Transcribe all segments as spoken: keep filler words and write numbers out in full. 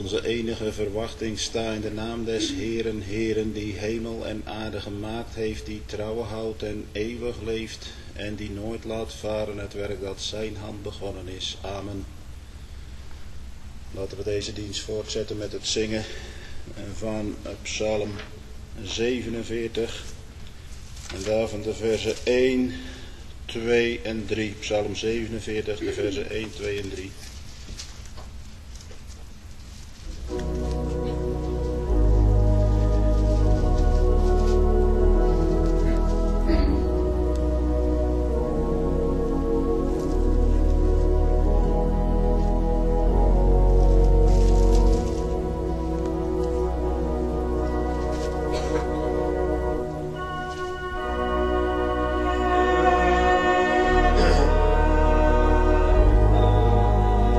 onze enige verwachting sta in de naam des Heeren, Heeren, die hemel en aarde gemaakt heeft, die trouwen houdt en eeuwig leeft en die nooit laat varen het werk dat zijn hand begonnen is. Amen. Laten we deze dienst voortzetten met het zingen van Psalm zevenenveertig en daarvan de versen één, twee en drie. Psalm zevenenveertig, de versen één, twee en drie. Thank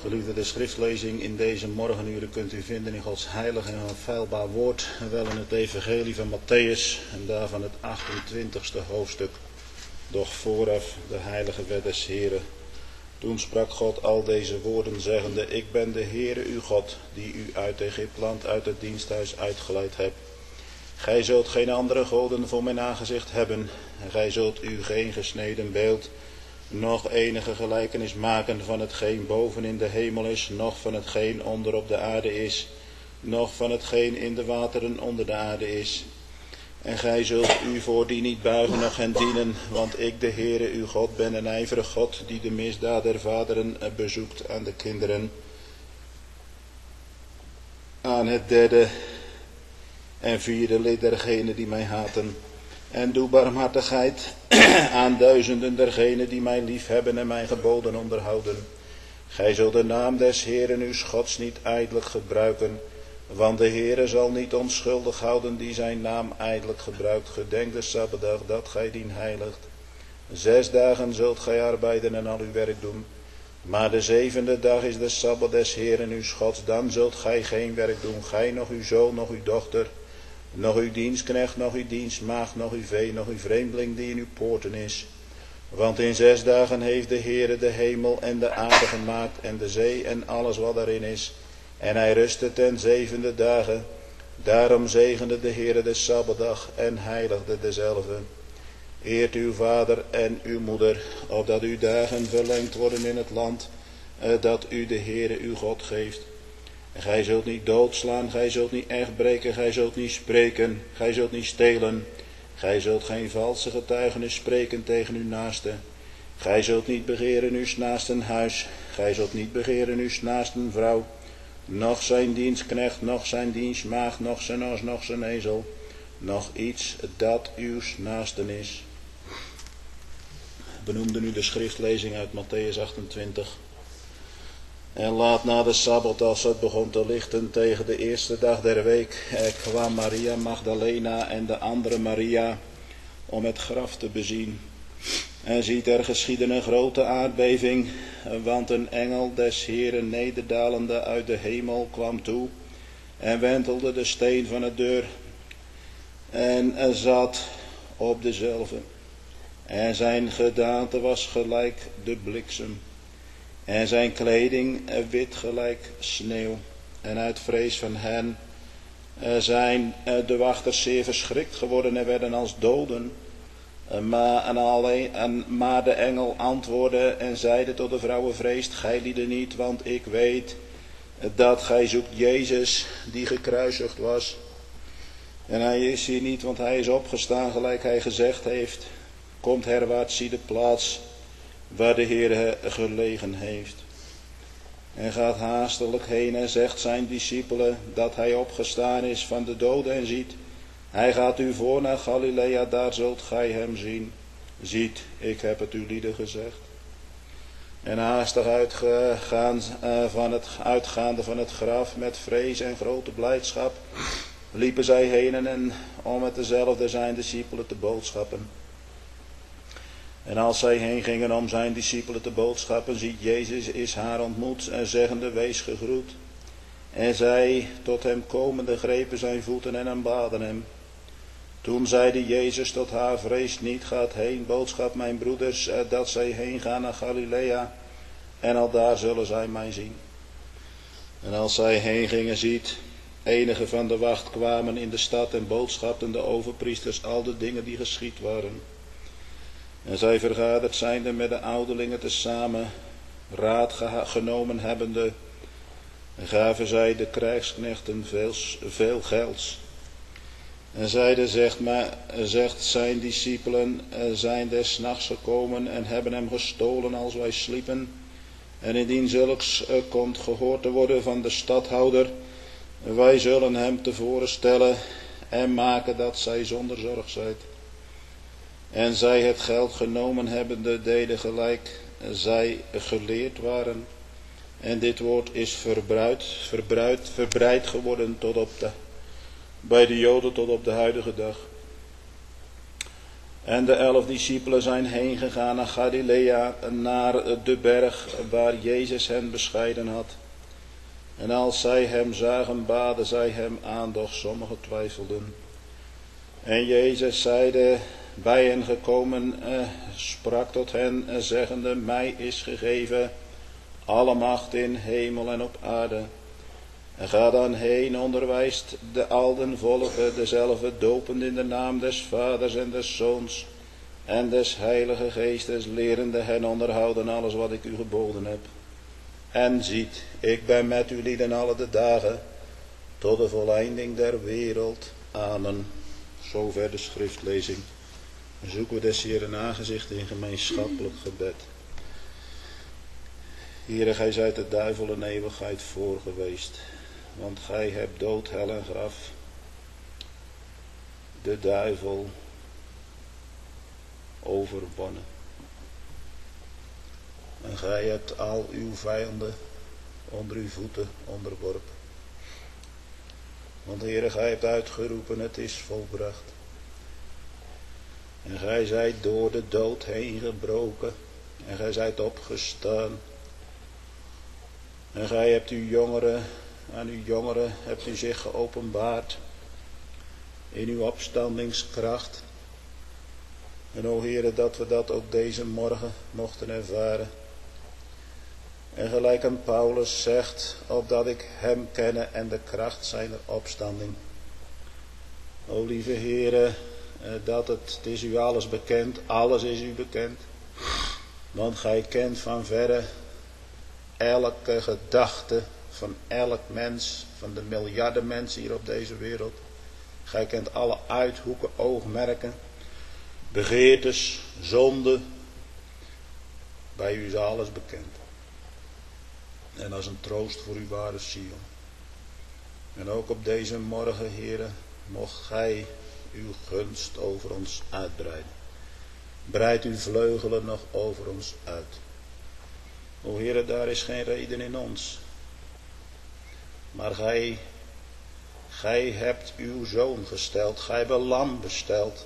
Geliefde, de schriftlezing in deze morgenuren kunt u vinden in Gods heilig en onfeilbaar woord, wel in het evangelie van Matthäus en daarvan het achtentwintigste hoofdstuk. Doch vooraf de heilige wet des Heren. Toen sprak God al deze woorden zeggende, ik ben de Heere uw God, die u uit Egyptland, uit het diensthuis uitgeleid hebt. Gij zult geen andere goden voor mijn aangezicht hebben, en gij zult u geen gesneden beeld, noch enige gelijkenis maken van hetgeen boven in de hemel is, noch van hetgeen onder op de aarde is, noch van hetgeen in de wateren onder de aarde is. En gij zult u voor die niet buigen, noch hen dienen, want ik, de Heere uw God, ben een ijverig God, die de misdaad der vaderen bezoekt aan de kinderen, aan het derde en vierde lid dergenen die mij haten. En doe barmhartigheid aan duizenden dergenen die mij lief hebben en mijn geboden onderhouden. Gij zult de naam des Heeren uw Gods niet ijdelijk gebruiken, want de Heere zal niet onschuldig houden die zijn naam ijdelijk gebruikt. Gedenk de Sabbatdag dat gij dien heiligt. Zes dagen zult gij arbeiden en al uw werk doen. Maar de zevende dag is de Sabbat des Heeren uw Gods. Dan zult gij geen werk doen, gij, nog uw zoon, nog uw dochter, nog uw dienstknecht, nog uw dienstmaagd, nog uw vee, nog uw vreemdeling die in uw poorten is. Want in zes dagen heeft de Heere de hemel en de aarde gemaakt en de zee en alles wat daarin is. En hij rustte ten zevende dagen. Daarom zegende de Heere de Sabbatdag en heiligde dezelfde. Eert uw vader en uw moeder, opdat uw dagen verlengd worden in het land dat u de Heere uw God geeft. Gij zult niet doodslaan, gij zult niet echt breken, gij zult niet spreken, gij zult niet stelen. Gij zult geen valse getuigenis spreken tegen uw naaste. Gij zult niet begeren uw naasten huis, gij zult niet begeren uw naasten vrouw, noch zijn dienstknecht, noch zijn dienstmaagd, noch zijn os, noch zijn ezel, noch iets dat uw naasten is. We noemden nu de schriftlezing uit Matthäus achtentwintig. En laat na de Sabbat, als het begon te lichten tegen de eerste dag der week, er kwam Maria Magdalena en de andere Maria om het graf te bezien. En ziet, er geschiedde een grote aardbeving, want een engel des Heeren nederdalende uit de hemel kwam toe en wentelde de steen van de deur en zat op dezelve. En zijn gedaante was gelijk de bliksem. En zijn kleding wit gelijk sneeuw. En uit vrees van hen zijn de wachters zeer verschrikt geworden en werden als doden. Maar, en alleen, en, maar de engel antwoordde en zeide tot de vrouwen, vreest gij lieden niet, want ik weet dat gij zoekt Jezus die gekruisigd was. En hij is hier niet, want hij is opgestaan gelijk hij gezegd heeft. Komt herwaarts, zie de plaats waar de Heer gelegen heeft. En gaat haastelijk heen en zegt zijn discipelen dat hij opgestaan is van de doden en ziet, hij gaat u voor naar Galilea, daar zult gij hem zien. Ziet, ik heb het u lieden gezegd. En haastig uitgegaan, uh, van het, uitgaande van het graf met vrees en grote blijdschap, liepen zij heen en om met dezelfde zijn discipelen te boodschappen. En als zij heen gingen om zijn discipelen te boodschappen, ziet Jezus is haar ontmoet en zeggende, wees gegroet. En zij, tot hem komende, grepen zijn voeten en aanbaden hem. Toen zeide Jezus tot haar, vrees niet, gaat heen, boodschap mijn broeders, dat zij heen gaan naar Galilea, en al daar zullen zij mij zien. En als zij heen gingen, ziet, enige van de wacht kwamen in de stad en boodschapten de overpriesters al de dingen die geschied waren. En zij vergaderd zijnde met de ouderlingen tezamen, raad genomen hebbende, gaven zij de krijgsknechten veel, veel gelds. En zeiden, zegt, maar, zegt zijn discipelen, zijn des nachts gekomen en hebben hem gestolen als wij sliepen. En indien zulks komt gehoord te worden van de stadhouder, wij zullen hem tevoren stellen en maken dat zij zonder zorg zijt. En zij het geld genomen hebbende deden gelijk zij geleerd waren. En dit woord is verbruid, verbruid, verbreid geworden tot op de, bij de Joden tot op de huidige dag. En de elf discipelen zijn heen gegaan naar Galilea, naar de berg waar Jezus hen bescheiden had. En als zij hem zagen, baden zij hem aan, doch sommigen twijfelden. En Jezus zeide bij hen gekomen, eh, sprak tot hen, eh, zeggende, mij is gegeven alle macht in hemel en op aarde. En ga dan heen, onderwijst de alden volken, dezelfde dopend in de naam des Vaders en des Zoons en des Heilige Geestes, lerende hen onderhouden alles wat ik u geboden heb. En ziet, ik ben met u lieden alle de dagen, tot de voleinding der wereld. Amen. Zover de schriftlezing. Zoeken we des Heeren aangezicht in gemeenschappelijk gebed. Heere, gij zijt de duivel een eeuwigheid voor geweest. Want gij hebt dood, hel en graf, de duivel, overwonnen. En gij hebt al uw vijanden onder uw voeten onderworpen. Want Heere, gij hebt uitgeroepen, het is volbracht. En gij zijt door de dood heen gebroken. En gij zijt opgestaan. En gij hebt uw jongeren, aan uw jongeren hebt u zich geopenbaard. In uw opstandingskracht. En o Heere, dat we dat ook deze morgen mochten ervaren. En gelijk aan Paulus zegt, opdat ik hem kenne en de kracht zijner opstanding. O lieve Heere, dat het, het is u alles bekend, alles is u bekend. Want gij kent van verre elke gedachte van elk mens, van de miljarden mensen hier op deze wereld. Gij kent alle uithoeken, oogmerken, begeertes, zonden. Bij u is alles bekend. En als een troost voor uw ware ziel. En ook op deze morgen, Heere, mocht gij uw gunst over ons uitbreiden. Breid uw vleugelen nog over ons uit. O Heere, daar is geen reden in ons. Maar gij, gij hebt uw zoon gesteld, gij hebt een lam besteld.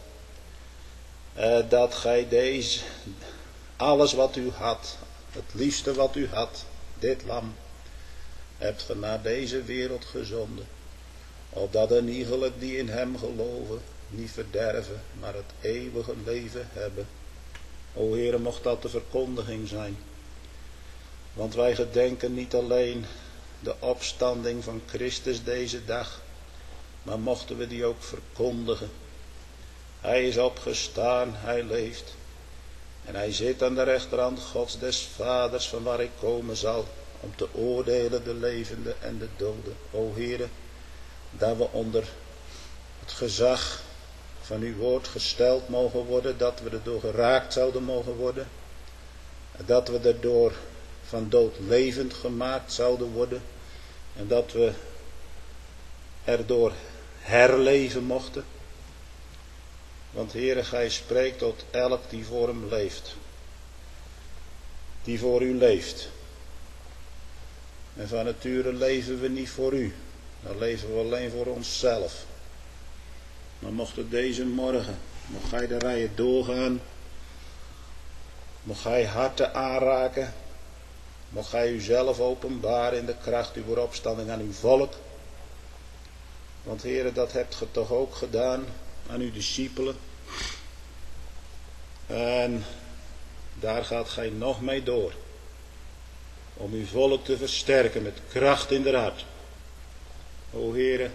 Eh, dat gij deze, alles wat u had, het liefste wat u had, dit lam, hebt ge naar deze wereld gezonden. Opdat een iegelijk die in hem geloven, niet verderven, maar het eeuwige leven hebben. O Heere, mocht dat de verkondiging zijn. Want wij gedenken niet alleen de opstanding van Christus deze dag, maar mochten we die ook verkondigen. Hij is opgestaan, hij leeft. En hij zit aan de rechterhand Gods des Vaders, van waar ik komen zal, om te oordelen de levenden en de doden. O Heere, dat we onder het gezag van uw woord gesteld mogen worden, dat we erdoor geraakt zouden mogen worden, dat we erdoor van dood levend gemaakt zouden worden, en dat we erdoor herleven mochten. Want Heere, gij spreekt tot elk die voor hem leeft, die voor u leeft. En van nature leven we niet voor u, dan leven we alleen voor onszelf. Maar mocht het deze morgen, mocht gij de rijen doorgaan, mocht gij harten aanraken, mocht gij uzelf openbaren in de kracht uw opstanding aan uw volk. Want Heere, dat hebt ge toch ook gedaan aan uw discipelen. En daar gaat gij nog mee door. Om uw volk te versterken met kracht in de hart. O Heere,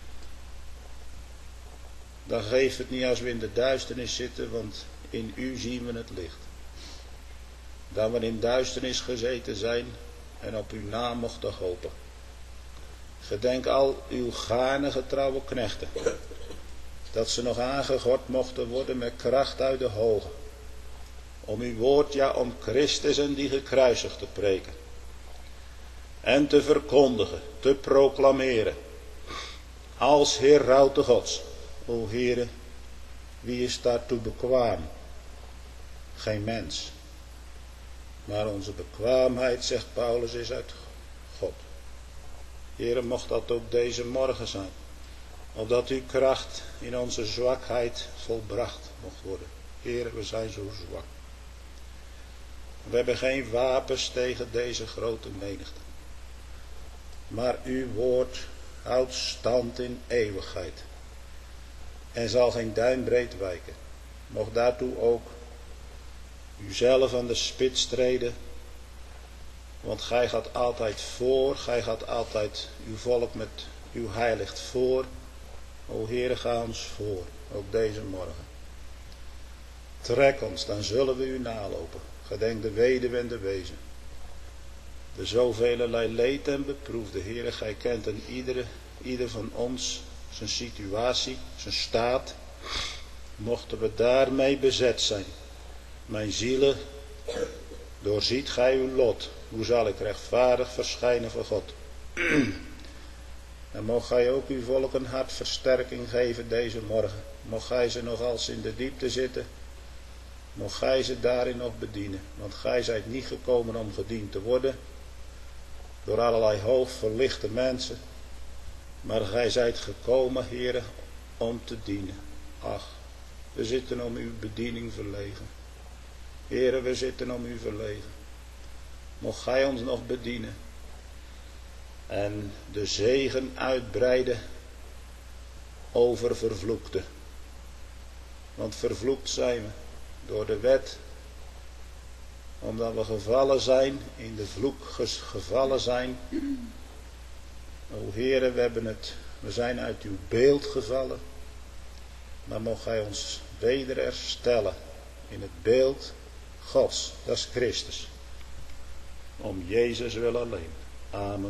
dan geeft het niet als we in de duisternis zitten, want in u zien we het licht. Dat we in duisternis gezeten zijn en op uw naam mochten hopen. Gedenk al uw gaarne getrouwe knechten, dat ze nog aangegord mochten worden met kracht uit de hoge. Om uw woord, ja, om Christus en die gekruisigd te preken. En te verkondigen, te proclameren. Als herauten Gods. O Heere, wie is daartoe bekwaam? Geen mens. Maar onze bekwaamheid, zegt Paulus, is uit God. Heere, mocht dat ook deze morgen zijn. Opdat uw kracht in onze zwakheid volbracht mocht worden. Heer, we zijn zo zwak. We hebben geen wapens tegen deze grote menigte. Maar uw woord houdt stand in eeuwigheid. En zal geen duimbreed wijken. Mocht daartoe ook uzelf aan de spits treden. Want gij gaat altijd voor. Gij gaat altijd uw volk met uw heiligt voor. O Heere, ga ons voor. Ook deze morgen. Trek ons, dan zullen we u nalopen. Gedenk de weduwe en de wezen. De zovelerlei leed en beproefde. Heere, gij kent en iedere, ieder van ons zijn situatie, zijn staat. Mochten we daarmee bezet zijn. Mijn zielen, doorziet gij uw lot. Hoe zal ik rechtvaardig verschijnen voor God? En mocht gij ook uw volk een hartversterking geven deze morgen. Mocht gij ze nog als in de diepte zitten. Mocht gij ze daarin nog bedienen. Want gij zijt niet gekomen om gediend te worden. Door allerlei hoog verlichte mensen. Maar gij zijt gekomen, Heere, om te dienen. Ach, we zitten om uw bediening verlegen. Heere, we zitten om u verlegen. Mocht gij ons nog bedienen. En de zegen uitbreiden over vervloekte. Want vervloekt zijn we door de wet. Omdat we gevallen zijn, in de vloek gevallen zijn. O Heere, we hebben het, we zijn uit uw beeld gevallen. Maar mocht gij ons weder herstellen in het beeld Gods, dat is Christus. Om Jezus wil alleen. Amen.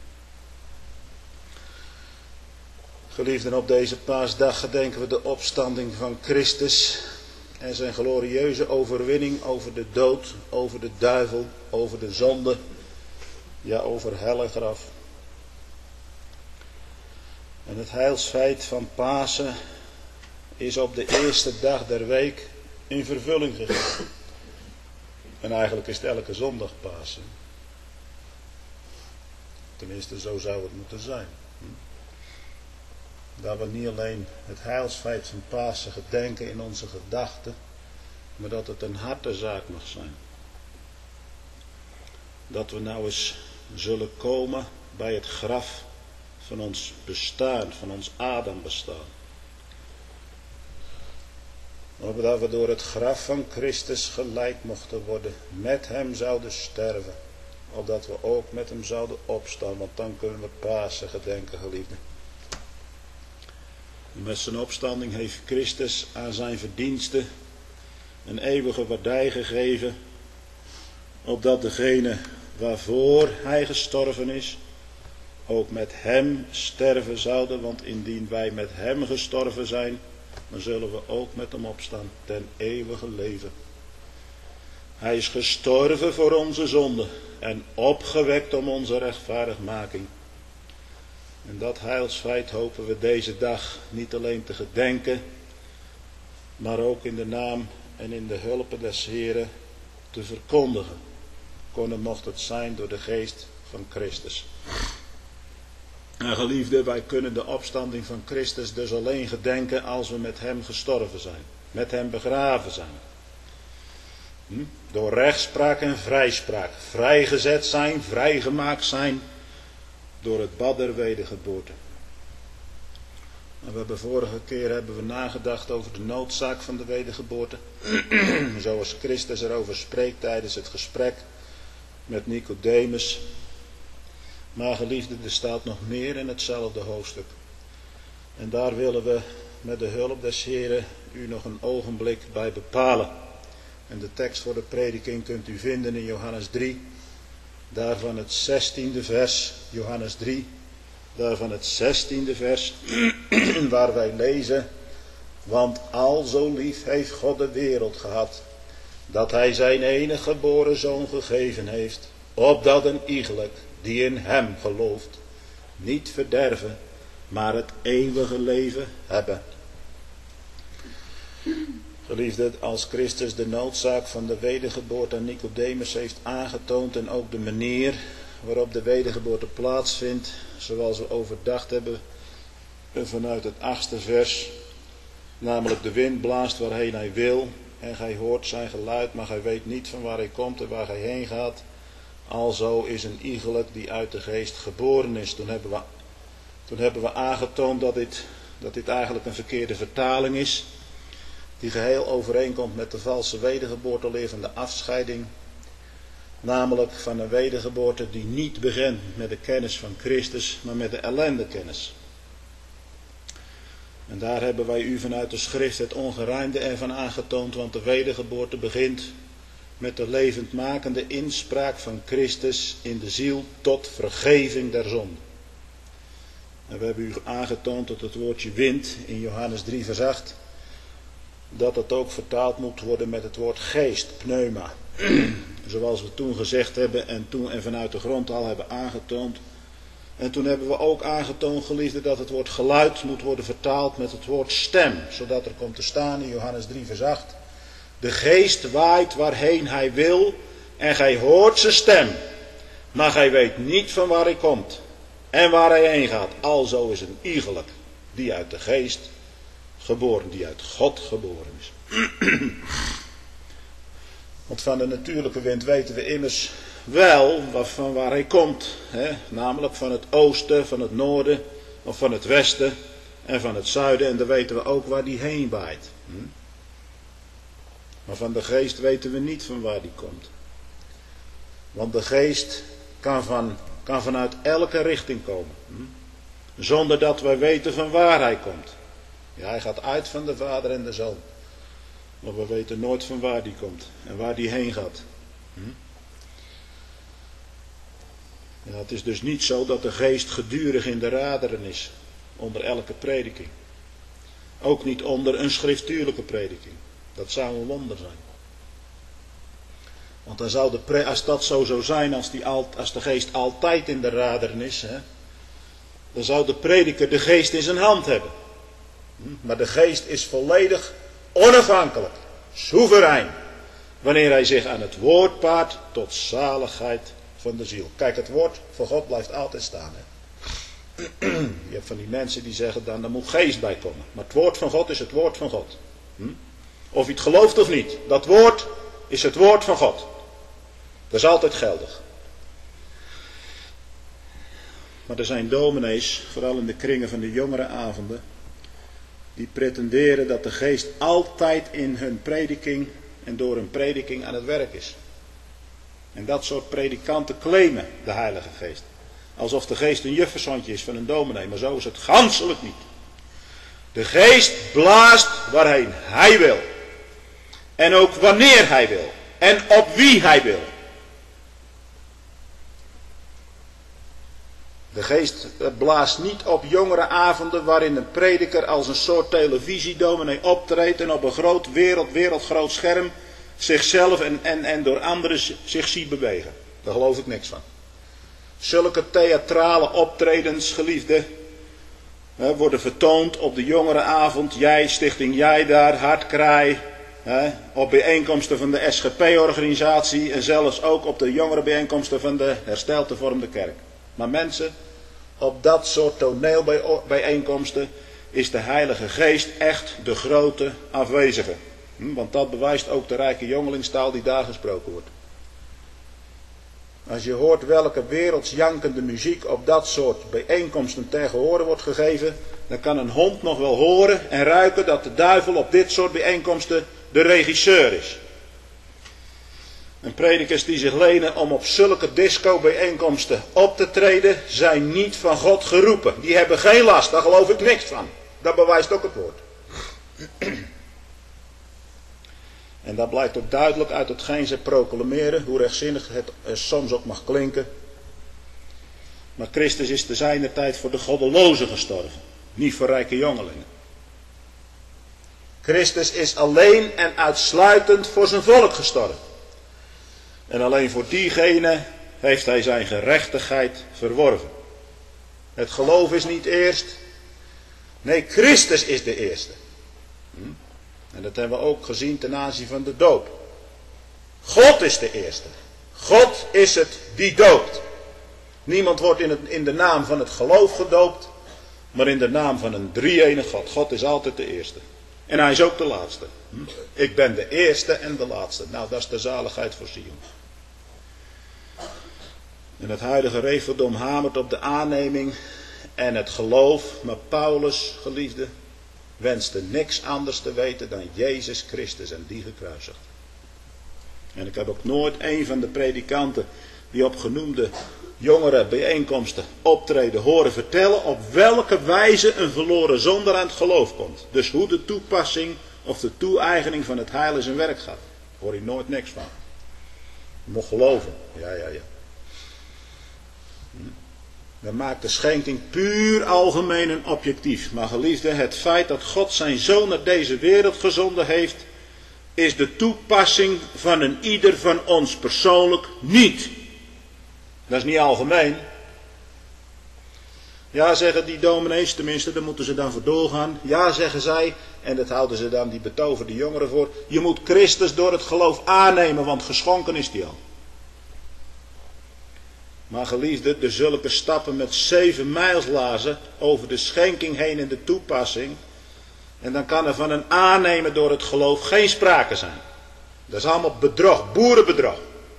Geliefden, op deze paasdag gedenken we de opstanding van Christus en zijn glorieuze overwinning over de dood, over de duivel, over de zonde, ja, over hel en graf. En het heilsfeit van Pasen is op de eerste dag der week in vervulling gegaan. En eigenlijk is het elke zondag Pasen. Tenminste, zo zou het moeten zijn. Dat we niet alleen het heilsfeit van Pasen gedenken in onze gedachten, maar dat het een hartezaak mag zijn. Dat we nou eens zullen komen bij het graf van ons bestaan, van ons Adam bestaan. Opdat we door het graf van Christus gelijk mochten worden, met hem zouden sterven. Opdat we ook met hem zouden opstaan, want dan kunnen we Pasen gedenken, geliefden. Met zijn opstanding heeft Christus aan zijn verdiensten een eeuwige waardij gegeven, opdat degene waarvoor hij gestorven is, ook met hem sterven zouden, want indien wij met hem gestorven zijn, dan zullen we ook met hem opstaan ten eeuwige leven. Hij is gestorven voor onze zonde en opgewekt om onze rechtvaardigmaking. En dat heilsfeit hopen we deze dag niet alleen te gedenken, maar ook in de naam en in de hulp des Heren te verkondigen. Kon het mocht het zijn door de geest van Christus. En geliefden, wij kunnen de opstanding van Christus dus alleen gedenken als we met hem gestorven zijn. Met hem begraven zijn. Hm? Door rechtspraak en vrijspraak. Vrijgezet zijn, vrijgemaakt zijn. Door het bad der wedergeboorte. En we hebben vorige keer hebben we nagedacht over de noodzaak van de wedergeboorte. Zoals Christus erover spreekt tijdens het gesprek met Nicodemus. Maar geliefde, er staat nog meer in hetzelfde hoofdstuk. En daar willen we met de hulp des Heren u nog een ogenblik bij bepalen. En de tekst voor de prediking kunt u vinden in Johannes drie. Daarvan het zestiende vers, Johannes drie. Daarvan het zestiende vers, waar wij lezen. Want al zo lief heeft God de wereld gehad, dat hij zijn enige geboren zoon gegeven heeft, opdat een iegelijk die in hem gelooft, niet verderven, maar het eeuwige leven hebben. Geliefde, als Christus de noodzaak van de wedergeboorte aan Nicodemus heeft aangetoond en ook de manier waarop de wedergeboorte plaatsvindt, zoals we overdacht hebben vanuit het achtste vers, namelijk de wind blaast waarheen hij wil en gij hoort zijn geluid, maar gij weet niet van waar hij komt en waar hij heen gaat. Alzo is een iegelijk die uit de geest geboren is. Toen hebben we, toen hebben we aangetoond dat dit, dat dit eigenlijk een verkeerde vertaling is, die geheel overeenkomt met de valse wedergeboorteleer van de afscheiding. Namelijk van een wedergeboorte die niet begint met de kennis van Christus, maar met de ellendekennis. En daar hebben wij u vanuit de schrift het ongerijmde ervan aangetoond, want de wedergeboorte begint met de levendmakende inspraak van Christus in de ziel tot vergeving der zonde. En we hebben u aangetoond dat het woordje wind in Johannes drie vers acht, dat het ook vertaald moet worden met het woord geest, pneuma. Zoals we toen gezegd hebben en toen en vanuit de grond al hebben aangetoond. En toen hebben we ook aangetoond, geliefden, dat het woord geluid moet worden vertaald met het woord stem. Zodat er komt te staan in Johannes drie vers acht. De geest waait waarheen hij wil en gij hoort zijn stem. Maar gij weet niet van waar hij komt en waar hij heen gaat. Alzo is een iegelijk die uit de geest geboren, die uit God geboren is. Want van de natuurlijke wind weten we immers wel van waar hij komt. Hè? Namelijk van het oosten, van het noorden, of van het westen en van het zuiden. En dan weten we ook waar die heen waait. Hm? Maar van de geest weten we niet van waar die komt. Want de geest kan, van, kan vanuit elke richting komen. Hm? Zonder dat wij weten van waar hij komt. Ja, hij gaat uit van de Vader en de Zoon. Maar we weten nooit van waar die komt en waar die heen gaat. Hm? Ja, het is dus niet zo dat de geest gedurig in de raderen is onder elke prediking. Ook niet onder een schriftuurlijke prediking. Dat zou een wonder zijn. Want dan zou de pre- als dat zo zou zijn, als, die al, als de geest altijd in de raderen is, hè, dan zou de prediker de geest in zijn hand hebben. Hm? Maar de geest is volledig onafhankelijk, soeverein, wanneer hij zich aan het woord paart tot zaligheid van de ziel. Kijk, het woord van God blijft altijd staan. Hè? Je hebt van die mensen die zeggen dan, er moet geest bij komen. Maar het woord van God is het woord van God. Hm? Of je het gelooft of niet, dat woord is het woord van God. Dat is altijd geldig. Maar er zijn dominees, vooral in de kringen van de jongere avonden, die pretenderen dat de geest altijd in hun prediking en door hun prediking aan het werk is. En dat soort predikanten claimen de Heilige Geest. Alsof de geest een juffersondje is van een dominee, maar zo is het ganselijk niet. De geest blaast waarheen hij wil. En ook wanneer hij wil. En op wie hij wil. De geest blaast niet op jongere avonden waarin een prediker als een soort televisiedominee optreedt en op een groot wereld, wereldgroot scherm zichzelf en, en, en door anderen zich ziet bewegen. Daar geloof ik niks van. Zulke theatrale optredens, geliefde, hè, worden vertoond op de jongere avond. Jij, Stichting Jij daar, Hartkraai, hè, op bijeenkomsten van de S G P-organisatie en zelfs ook op de jongere bijeenkomsten van de Hersteld Hervormde Kerk. Maar mensen, op dat soort toneelbijeenkomsten is de Heilige Geest echt de grote afwezige. Hm, want dat bewijst ook de rijke jongelingstaal die daar gesproken wordt. Als je hoort welke wereldsjankende muziek op dat soort bijeenkomsten ten gehore wordt gegeven, dan kan een hond nog wel horen en ruiken dat de duivel op dit soort bijeenkomsten de regisseur is. En predikers die zich lenen om op zulke disco-bijeenkomsten op te treden, zijn niet van God geroepen. Die hebben geen last, daar geloof ik niks van. Dat bewijst ook het woord. En dat blijkt ook duidelijk uit hetgeen ze proclameren, hoe rechtzinnig het soms ook mag klinken. Maar Christus is te zijner tijd voor de goddelozen gestorven, niet voor rijke jongelingen. Christus is alleen en uitsluitend voor zijn volk gestorven. En alleen voor diegene heeft hij zijn gerechtigheid verworven. Het geloof is niet eerst. Nee, Christus is de eerste. Hm? En dat hebben we ook gezien ten aanzien van de doop. God is de eerste. God is het die doopt. Niemand wordt in, het, in de naam van het geloof gedoopt, maar in de naam van een drie-enig God. God is altijd de eerste. En hij is ook de laatste. Ik ben de eerste en de laatste. Nou, dat is de zaligheid voor Sion. En het huidige Referdom hamert op de aanneming en het geloof. Maar Paulus, geliefde, wenste niks anders te weten dan Jezus Christus en die gekruisigd. En ik heb ook nooit een van de predikanten die op genoemde jongere bijeenkomsten optreden horen vertellen op welke wijze een verloren zondaar aan het geloof komt. Dus hoe de toepassing of de toe-eigening van het heil in zijn werk gaat. Daar hoor je nooit niks van. Je moet geloven. Ja, ja, ja. Dan maakt de schenking puur algemeen en objectief. Maar geliefde, het feit dat God zijn zoon naar deze wereld gezonden heeft, is de toepassing van een ieder van ons persoonlijk niet. Dat is niet algemeen. Ja, zeggen die dominees, tenminste, daar moeten ze dan voor doorgaan. Ja, zeggen zij, en dat houden ze dan die betoverde jongeren voor. Je moet Christus door het geloof aannemen, want geschonken is die al. Maar geliefde, de zulke stappen met zeven mijlslazen over de schenking heen in de toepassing. En dan kan er van een aannemen door het geloof geen sprake zijn. Dat is allemaal bedrog, boerenbedrog.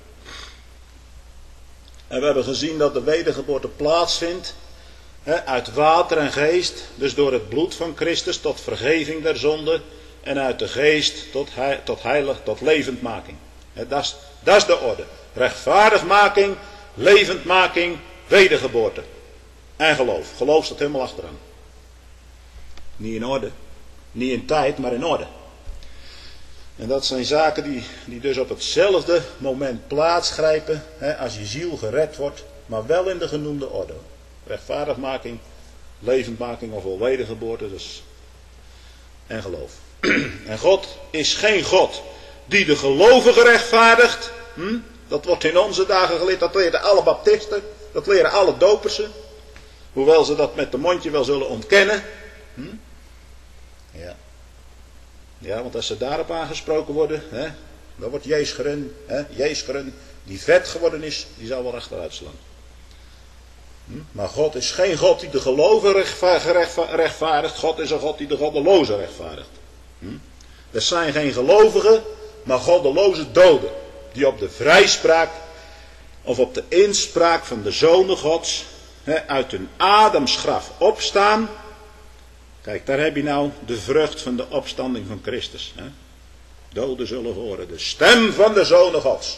En we hebben gezien dat de wedergeboorte plaatsvindt. He, uit water en geest, dus door het bloed van Christus tot vergeving der zonde. En uit de geest tot, he, tot heilig, tot levendmaking. He, dat is, dat is de orde. Rechtvaardigmaking, levendmaking, wedergeboorte. En geloof. Geloof staat helemaal achteraan. Niet in orde. Niet in tijd, maar in orde. En dat zijn zaken die, die dus op hetzelfde moment plaatsgrijpen. Hè, als je ziel gered wordt. Maar wel in de genoemde orde. Rechtvaardigmaking, levendmaking of wel wedergeboorte. Dus, en geloof. En God is geen God die de gelovigen rechtvaardigt. Hm? Dat wordt in onze dagen geleerd. Dat leren alle baptisten. Dat leren alle dopersen. Hoewel ze dat met de mondje wel zullen ontkennen. Hm? Ja. Ja, want als ze daarop aangesproken worden, hè, dan wordt Jeesgeren, hè, Jeesgeren, die vet geworden is, die zal wel achteruit slaan. Hm? Maar God is geen God die de gelovigen rechtvaardigt. God is een God die de goddelozen rechtvaardigt. Hm? Er zijn geen gelovigen, maar goddeloze doden. Die op de vrijspraak of op de inspraak van de zonen Gods hè, uit hun Adamsgraf opstaan. Kijk, daar heb je nou de vrucht van de opstanding van Christus. Hè? Doden zullen horen de stem van de zonen Gods.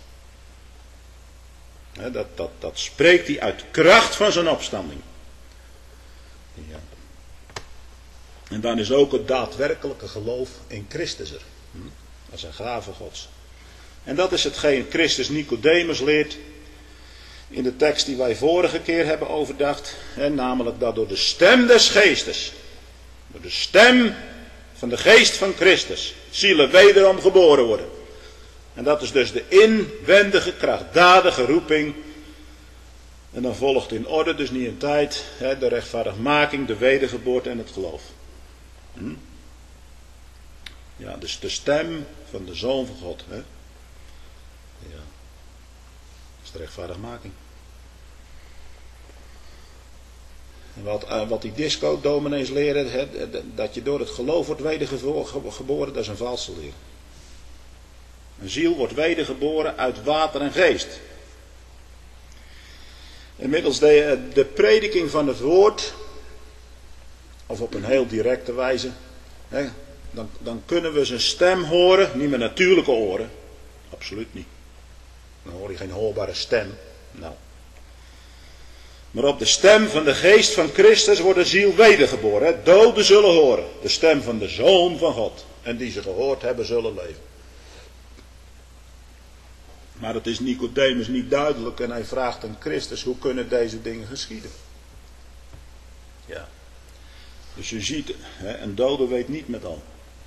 Hè, dat, dat, dat spreekt hij uit kracht van zijn opstanding. Ja. En dan is ook het daadwerkelijke geloof in Christus er. Hm? Dat is een gave Gods. En dat is hetgeen Christus Nicodemus leert in de tekst die wij vorige keer hebben overdacht. Hè, namelijk dat door de stem des geestes, door de stem van de geest van Christus, zielen wederom geboren worden. En dat is dus de inwendige, krachtdadige roeping. En dan volgt in orde, dus niet in tijd, hè, de rechtvaardigmaking, de wedergeboorte en het geloof. Hm? Ja, dus de stem van de Zoon van God. Hè? Ja. Dat is de rechtvaardigmaking. En wat, uh, wat die disco-dominees leren, hè, dat je door het geloof wordt wedergeboren, dat is een valse leer. Een ziel wordt wedergeboren uit water en geest. Inmiddels de, de prediking van het woord, of op een heel directe wijze, hè, dan, dan kunnen we zijn stem horen, niet met natuurlijke oren, absoluut niet. Dan hoor je geen hoorbare stem, nou. Maar op de stem van de geest van Christus wordt de ziel wedergeboren. Hè. Doden zullen horen, de stem van de Zoon van God. En die ze gehoord hebben zullen leven. Maar het is Nicodemus niet duidelijk en hij vraagt aan Christus, hoe kunnen deze dingen geschieden? Ja. Dus je ziet, hè, een dode weet niet met al.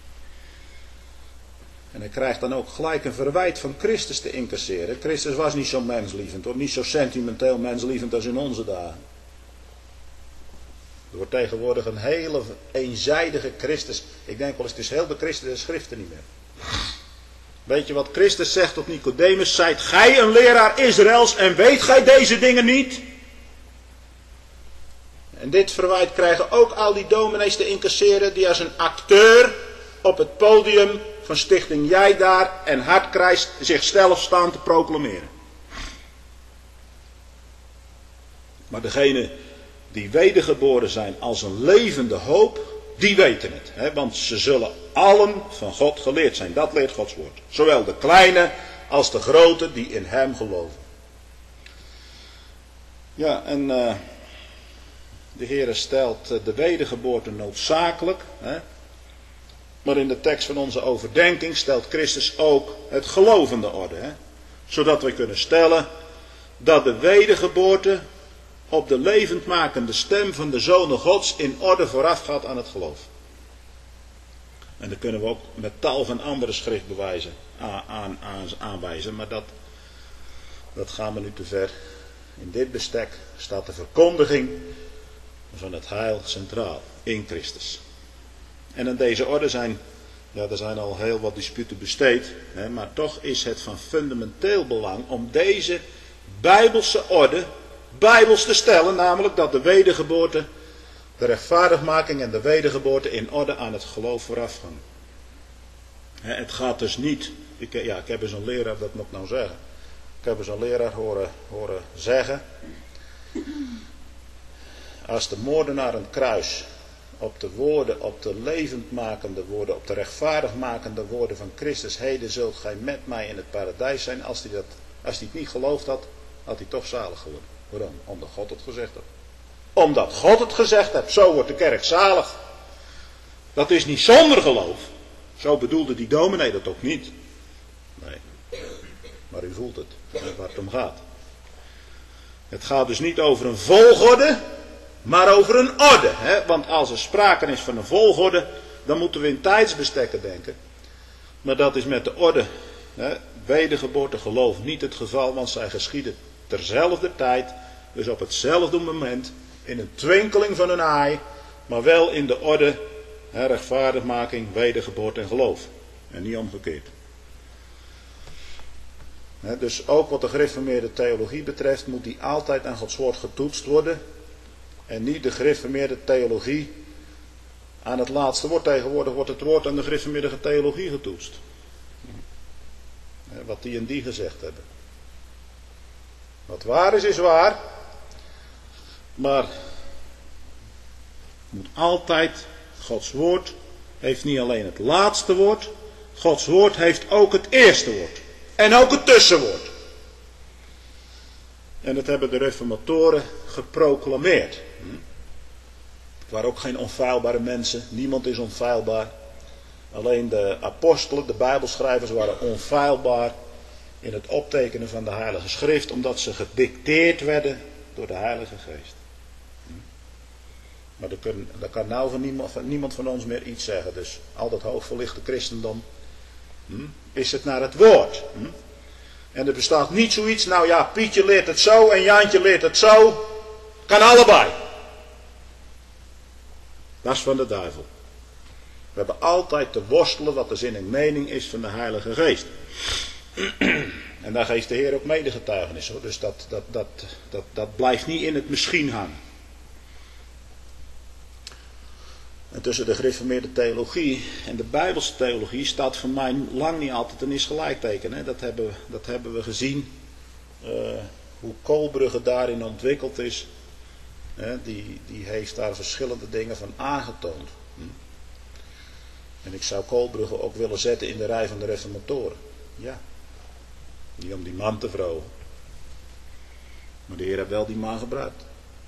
En hij krijgt dan ook gelijk een verwijt van Christus te incasseren. Christus was niet zo menslievend, of niet zo sentimenteel menslievend als in onze dagen. Er wordt tegenwoordig een hele eenzijdige Christus. Ik denk wel eens, het is heel de Christus en Schriften niet meer. Weet je wat Christus zegt tot Nicodemus? Zijt gij een leraar Israëls en weet gij deze dingen niet? En dit verwijt krijgen ook al die dominees te incasseren die als een acteur op het podium van Stichting Jij Daar en Hartkrijs zichzelf staan te proclameren. Maar degene die wedergeboren zijn als een levende hoop, die weten het. Hè? Want ze zullen allen van God geleerd zijn. Dat leert Gods woord. Zowel de kleine als de grote die in hem geloven. Ja, en uh, de Heer stelt de wedergeboorte noodzakelijk. Hè? Maar in de tekst van onze overdenking stelt Christus ook het gelovende orde. Hè? Zodat we kunnen stellen dat de wedergeboorte op de levendmakende stem van de Zoon Gods in orde voorafgaat aan het geloof. En dat kunnen we ook met tal van andere schriftbewijzen aan, aan, aan, aanwijzen, maar dat, dat gaan we nu te ver. In dit bestek staat de verkondiging van het heil centraal in Christus. En aan deze orde zijn, ja, er zijn al heel wat disputen besteed, hè, maar toch is het van fundamenteel belang om deze Bijbelse orde Bijbels te stellen, namelijk dat de wedergeboorte, de rechtvaardigmaking en de wedergeboorte in orde aan het geloof voorafgaan. He, het gaat dus niet, ik, ja, ik heb eens een leraar, dat moet ik nou zeggen, ik heb eens een leraar horen, horen zeggen, als de moordenaar aan het kruis op de woorden, op de levendmakende woorden, op de rechtvaardigmakende woorden van Christus, heden zult gij met mij in het paradijs zijn, als hij dat, als hij het niet geloofd had, had hij toch zalig geworden. Waarom? Omdat God het gezegd heeft. Omdat God het gezegd heeft. Zo wordt de kerk zalig. Dat is niet zonder geloof. Zo bedoelde die dominee dat ook niet. Nee. Maar u voelt het. Waar het om gaat. Het gaat dus niet over een volgorde. Maar over een orde. Hè? Want als er sprake is van een volgorde. Dan moeten we in tijdsbestekken denken. Maar dat is met de orde. Hè? Wedergeboorte geloof niet het geval. Want zij geschieden terzelfde tijd, dus op hetzelfde moment, in een twinkeling van een aai, maar wel in de orde, hè, rechtvaardigmaking, wedergeboorte en geloof. En niet omgekeerd. Hè, dus ook wat de gereformeerde theologie betreft, moet die altijd aan Gods woord getoetst worden. En niet de gereformeerde theologie aan het laatste woord. Tegenwoordig wordt het woord aan de gereformeerde theologie getoetst. Hè, wat die en die gezegd hebben. Wat waar is, is waar. Maar moet altijd, Gods woord heeft niet alleen het laatste woord. Gods woord heeft ook het eerste woord. En ook het tussenwoord. En dat hebben de reformatoren geproclameerd. Het waren ook geen onfeilbare mensen. Niemand is onfeilbaar. Alleen de apostelen, de bijbelschrijvers waren onfeilbaar in het optekenen van de Heilige Schrift, omdat ze gedicteerd werden door de Heilige Geest. Maar daar kan, daar kan nou van niemand, van niemand van ons meer iets zeggen. Dus al dat hoogverlichte christendom, hm, is het naar het woord. Hm? En er bestaat niet zoiets, nou ja, Pietje leert het zo en Jantje leert het zo. Kan allebei. Dat is van de duivel. We hebben altijd te worstelen wat de zin en mening is van de Heilige Geest. En daar geeft de Heer ook medegetuigenis hoor. Dus dat, dat, dat, dat, dat blijft niet in het misschien hangen. En tussen de gereformeerde theologie en de Bijbelse theologie staat voor mij lang niet altijd een is gelijkteken. Hè? Dat, hebben, dat hebben we gezien. Uh, hoe Koolbrugge daarin ontwikkeld is. Hè? Die, die heeft daar verschillende dingen van aangetoond. Hm? En ik zou Koolbrugge ook willen zetten in de rij van de reformatoren. Ja. Niet om die man te vrogen. Maar de Heer heeft wel die man gebruikt.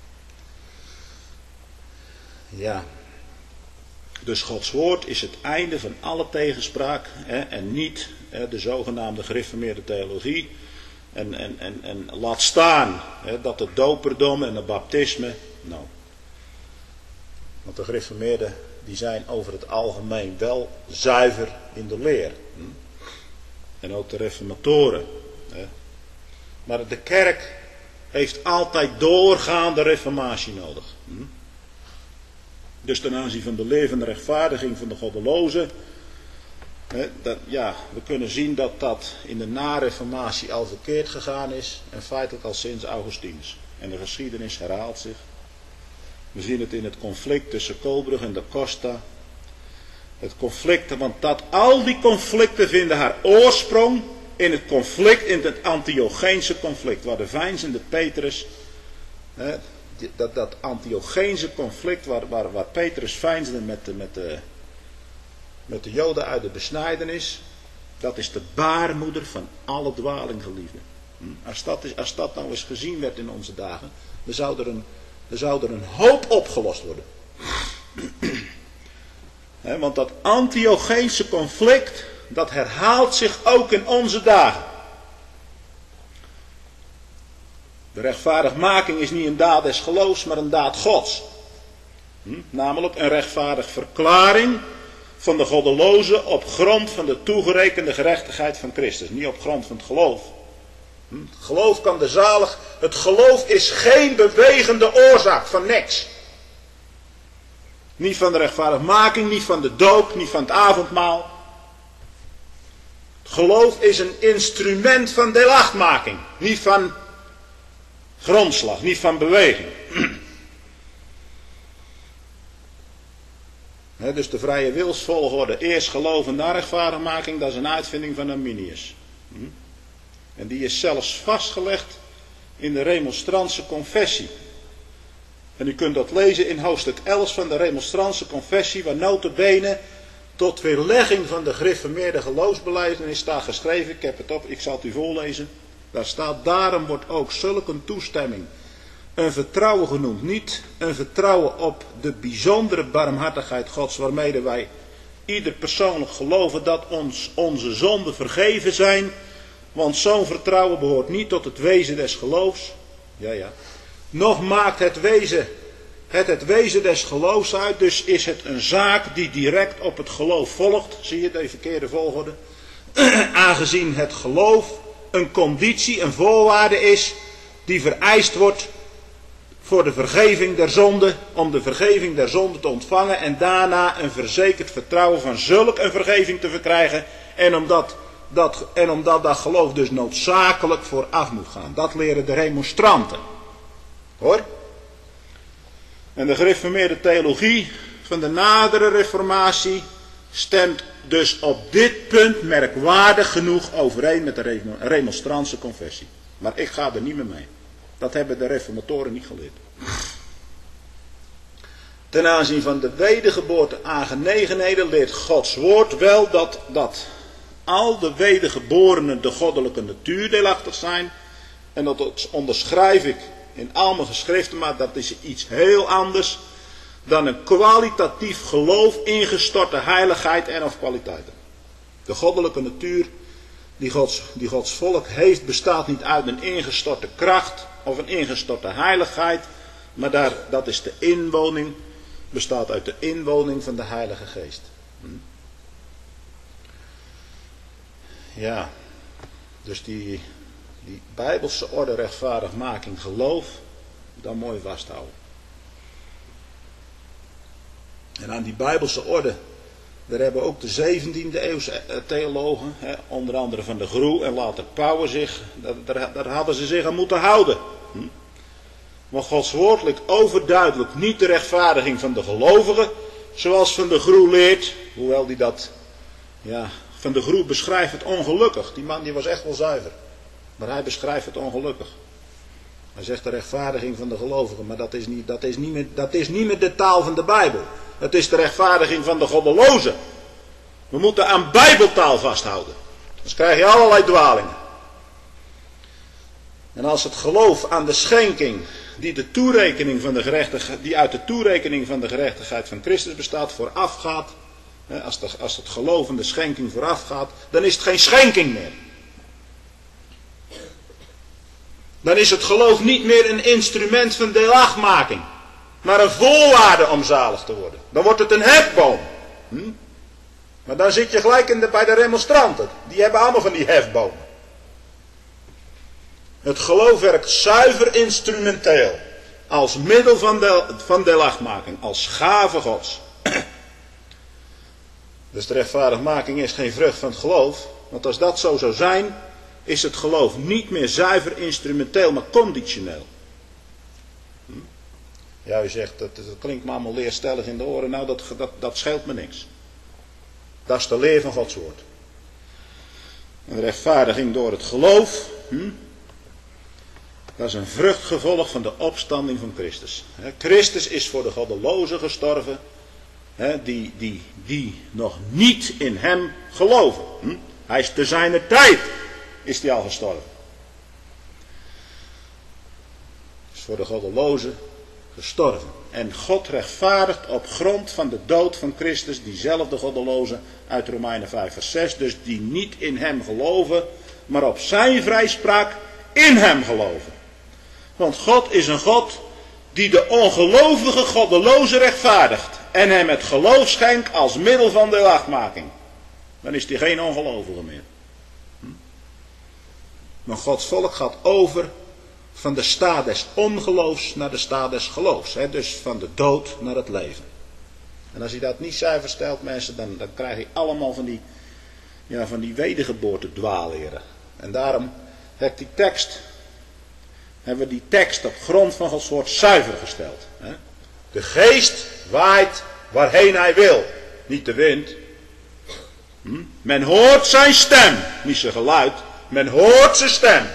Ja. Dus Gods woord is het einde van alle tegenspraak. Hè, en niet hè, de zogenaamde gereformeerde theologie. En, en, en, en laat staan hè, dat het doperdom en het baptisme. Nou. Want de gereformeerden die zijn over het algemeen wel zuiver in de leer. Hm? En ook de reformatoren. Hè. Maar de kerk heeft altijd doorgaande reformatie nodig. Hm? Dus ten aanzien van de levende rechtvaardiging van de goddelozen. Hè, dat, ja, we kunnen zien dat dat in de na-reformatie al verkeerd gegaan is. En feitelijk al sinds Augustinus. En de geschiedenis herhaalt zich. We zien het in het conflict tussen Koolbrug en da Costa. Het conflict, want dat, al die conflicten vinden haar oorsprong in het conflict, in het Antiocheense conflict. Waar de veinzende Petrus, hè, dat, dat Antiocheense conflict waar, waar, waar Petrus veinsde met de, met, de, met de Joden uit de besnijdenis. Dat is de baarmoeder van alle dwaling, geliefden. Als dat, is, als dat nou eens gezien werd in onze dagen, dan zou er een, dan zou er een hoop opgelost worden. He, want dat Antiocheense conflict, dat herhaalt zich ook in onze dagen. De rechtvaardigmaking is niet een daad des geloofs, maar een daad Gods. Hm? Namelijk een rechtvaardig verklaring van de goddeloze op grond van de toegerekende gerechtigheid van Christus. Niet op grond van het geloof. Hm? Het geloof kan de zalig. Het geloof is geen bewegende oorzaak van niks. Niet van de rechtvaardigmaking, niet van de doop, niet van het avondmaal. Het geloof is een instrument van deelachtmaking. Niet van grondslag, niet van beweging. He, dus de vrije wilsvolgorde, eerst geloven, dan rechtvaardigmaking, dat is een uitvinding van Arminius. Hm? En die is zelfs vastgelegd in de Remonstrantse confessie. En u kunt dat lezen in hoofdstuk elf van de Remonstrantse confessie, waar nota bene tot weerlegging van de gereformeerde geloofsbelijdenis staat geschreven. Ik heb het op, ik zal het u voorlezen. Daar staat: daarom wordt ook zulk een toestemming een vertrouwen genoemd. Niet een vertrouwen op de bijzondere barmhartigheid Gods, waarmee wij ieder persoonlijk geloven dat ons onze zonden vergeven zijn. Want zo'n vertrouwen behoort niet tot het wezen des geloofs. Ja, ja. Nog maakt het wezen, het het wezen des geloofs uit. Dus is het een zaak die direct op het geloof volgt. Zie je de verkeerde volgorde? Aangezien het geloof een conditie, een voorwaarde is die vereist wordt voor de vergeving der zonde, om de vergeving der zonde te ontvangen en daarna een verzekerd vertrouwen van zulk een vergeving te verkrijgen. En omdat dat, en omdat dat geloof dus noodzakelijk vooraf moet gaan. Dat leren de remonstranten. Hoor? En de gereformeerde theologie van de nadere reformatie stemt dus op dit punt merkwaardig genoeg overeen met de remonstrantse confessie. Maar ik ga er niet meer mee. Dat hebben de reformatoren niet geleerd. Ten aanzien van de wedergeboorte aangenegenheden leert Gods woord wel dat, dat al de wedergeborenen de goddelijke natuur deelachtig zijn. En dat onderschrijf ik in al mijn geschriften, maar dat is iets heel anders dan een kwalitatief geloof ingestorte heiligheid en of kwaliteiten. De goddelijke natuur die Gods, die Gods volk heeft bestaat niet uit een ingestorte kracht of een ingestorte heiligheid, maar daar, dat is de inwoning, bestaat uit de inwoning van de Heilige Geest. Hm? Ja, dus die, die Bijbelse orde rechtvaardigmaking geloof, dan mooi vasthouden. En aan die Bijbelse orde, daar hebben ook de zeventiende eeuwse theologen, hè, onder andere van de Groe en later Pauwen zich, daar, daar hadden ze zich aan moeten houden. Hm? Want Gods woord ligt overduidelijk niet de rechtvaardiging van de gelovigen, zoals Van de Groe leert, hoewel die dat, ja, Van de Groe beschrijft het ongelukkig. Die man die was echt wel zuiver, maar hij beschrijft het ongelukkig. Hij zegt de rechtvaardiging van de gelovigen, maar dat is niet, dat is niet meer, dat is niet meer de taal van de Bijbel. Het is de rechtvaardiging van de goddelozen. We moeten aan Bijbeltaal vasthouden. Anders krijg je allerlei dwalingen. En als het geloof aan de schenking die, de toerekening van de gerechtigheid, die uit de toerekening van de gerechtigheid van Christus bestaat voorafgaat. Als, de, als het geloof aan de schenking voorafgaat, dan is het geen schenking meer. Dan is het geloof niet meer een instrument van deelachtmaking, maar een voorwaarde om zalig te worden. Dan wordt het een hefboom. Hm? Maar dan zit je gelijk in de, bij de remonstranten. Die hebben allemaal van die hefbomen. Het geloof werkt zuiver instrumenteel. Als middel van, de, van deelachtmaking. Als gave Gods. Dus de rechtvaardigmaking is geen vrucht van het geloof. Want als dat zo zou zijn, is het geloof niet meer zuiver instrumenteel, maar conditioneel. Hm? Ja, u zegt, dat, dat klinkt me allemaal leerstellig in de oren. Nou, dat, dat, dat scheelt me niks. Dat is de leer van Gods woord. En de rechtvaardiging door het geloof. Hm? Dat is een vruchtgevolg van de opstanding van Christus. Christus is voor de goddelozen gestorven. Die, die, die nog niet in hem geloven. Hm? Hij is te zijner tijd. Is hij al gestorven. Is voor de goddelozen gestorven. En God rechtvaardigt op grond van de dood van Christus diezelfde goddelozen uit Romeinen vijf vers zes. Dus die niet in hem geloven, maar op zijn vrijspraak in hem geloven. Want God is een God die de ongelovige goddeloze rechtvaardigt. En hem het geloof schenkt als middel van de deelachtmaking. Dan is hij geen ongelovige meer. Hm? Maar Gods volk gaat over van de staat des ongeloofs naar de staat des geloofs. Hè? Dus van de dood naar het leven. En als je dat niet zuiver stelt, mensen, dan, dan krijg je allemaal van die, ja, van die wedergeboorte dwaaleren. En daarom heb ik die tekst, hebben we die tekst op grond van Gods woord zuiver gesteld. Hè? De geest waait waarheen hij wil. Niet de wind. Hm? Men hoort zijn stem. Niet zijn geluid. Men hoort zijn stem.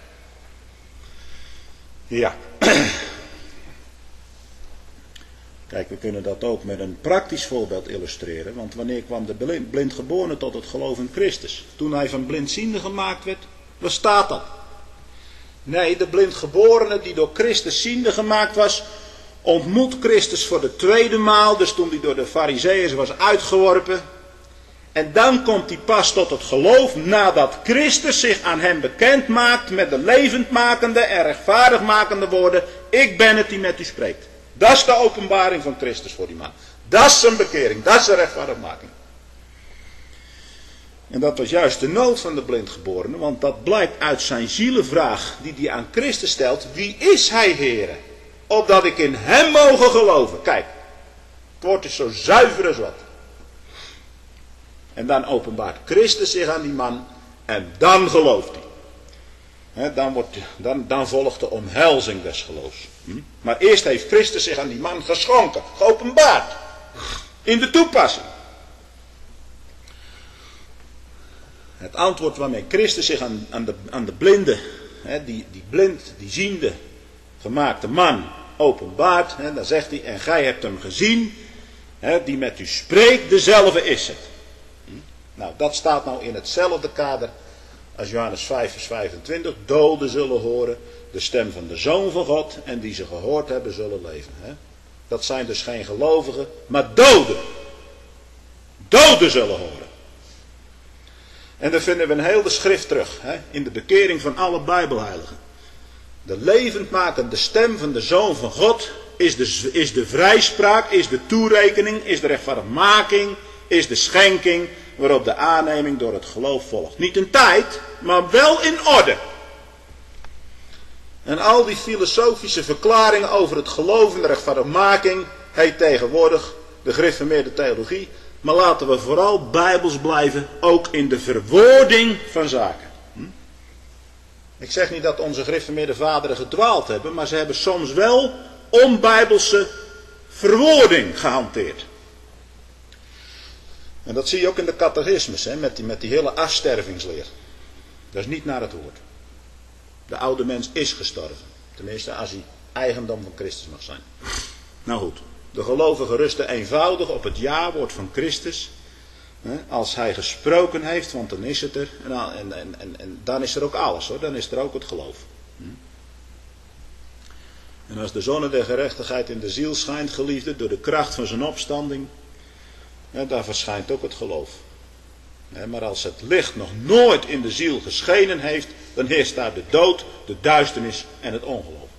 Ja. Kijk, we kunnen dat ook met een praktisch voorbeeld illustreren. Want wanneer kwam de blindgeborene tot het geloof in Christus? Toen hij van blindziende gemaakt werd? Waar staat dat? Nee, de blindgeborene die door Christus ziende gemaakt was, ontmoet Christus voor de tweede maal. Dus toen hij door de Farizeeërs was uitgeworpen. En dan komt hij pas tot het geloof nadat Christus zich aan hem bekend maakt met de levendmakende en rechtvaardigmakende woorden. Ik ben het die met u spreekt. Dat is de openbaring van Christus voor die man. Dat is zijn bekering. Dat is de rechtvaardigmaking. En dat was juist de nood van de blindgeborene. Want dat blijkt uit zijn zielenvraag die hij aan Christus stelt. Wie is hij, Heere? Opdat ik in hem mogen geloven. Kijk. Het woord is zo zuiver als wat. En dan openbaart Christus zich aan die man. En dan gelooft hij. He, dan, wordt, dan, dan volgt de omhelzing des geloofs. Hm? Maar eerst heeft Christus zich aan die man geschonken. Geopenbaard. In de toepassing. Het antwoord waarmee Christus zich aan, aan, de, aan de blinde. He, die, die blind, die ziende gemaakte man openbaart. He, dan zegt hij. En gij hebt hem gezien. He, die met u spreekt. Dezelfde is het. Nou, dat staat nou in hetzelfde kader als Johannes vijf vers vijfentwintig. Doden zullen horen de stem van de Zoon van God en die ze gehoord hebben zullen leven. Hè? Dat zijn dus geen gelovigen, maar doden. Doden zullen horen. En dan vinden we een hele schrift terug. Hè? In de bekering van alle Bijbelheiligen. De levendmakende stem van de Zoon van God is de, is de vrijspraak, is de toerekening, is de rechtvaardigmaking, is de schenking waarop de aanneming door het geloof volgt. Niet in tijd, maar wel in orde. En al die filosofische verklaringen over het geloof en de rechtvaardigmaking heet tegenwoordig de gereformeerde theologie. Maar laten we vooral bijbels blijven, ook in de verwoording van zaken. Hm? Ik zeg niet dat onze gereformeerde vaderen gedwaald hebben, maar ze hebben soms wel onbijbelse verwoording gehanteerd. En dat zie je ook in de catechismus, hè, met, die, met die hele afstervingsleer. Dat is niet naar het woord. De oude mens is gestorven. Tenminste, als hij eigendom van Christus mag zijn. Nou goed, de gelovigen rusten eenvoudig op het ja-woord van Christus. Hè, als hij gesproken heeft, want dan is het er. En, en, en, en, en dan is er ook alles hoor, dan is er ook het geloof. Hm? En als de zonne der gerechtigheid in de ziel schijnt, geliefde, door de kracht van zijn opstanding. Ja, daar verschijnt ook het geloof. Ja, maar als het licht nog nooit in de ziel geschenen heeft, dan heerst daar de dood, de duisternis en het ongeloof.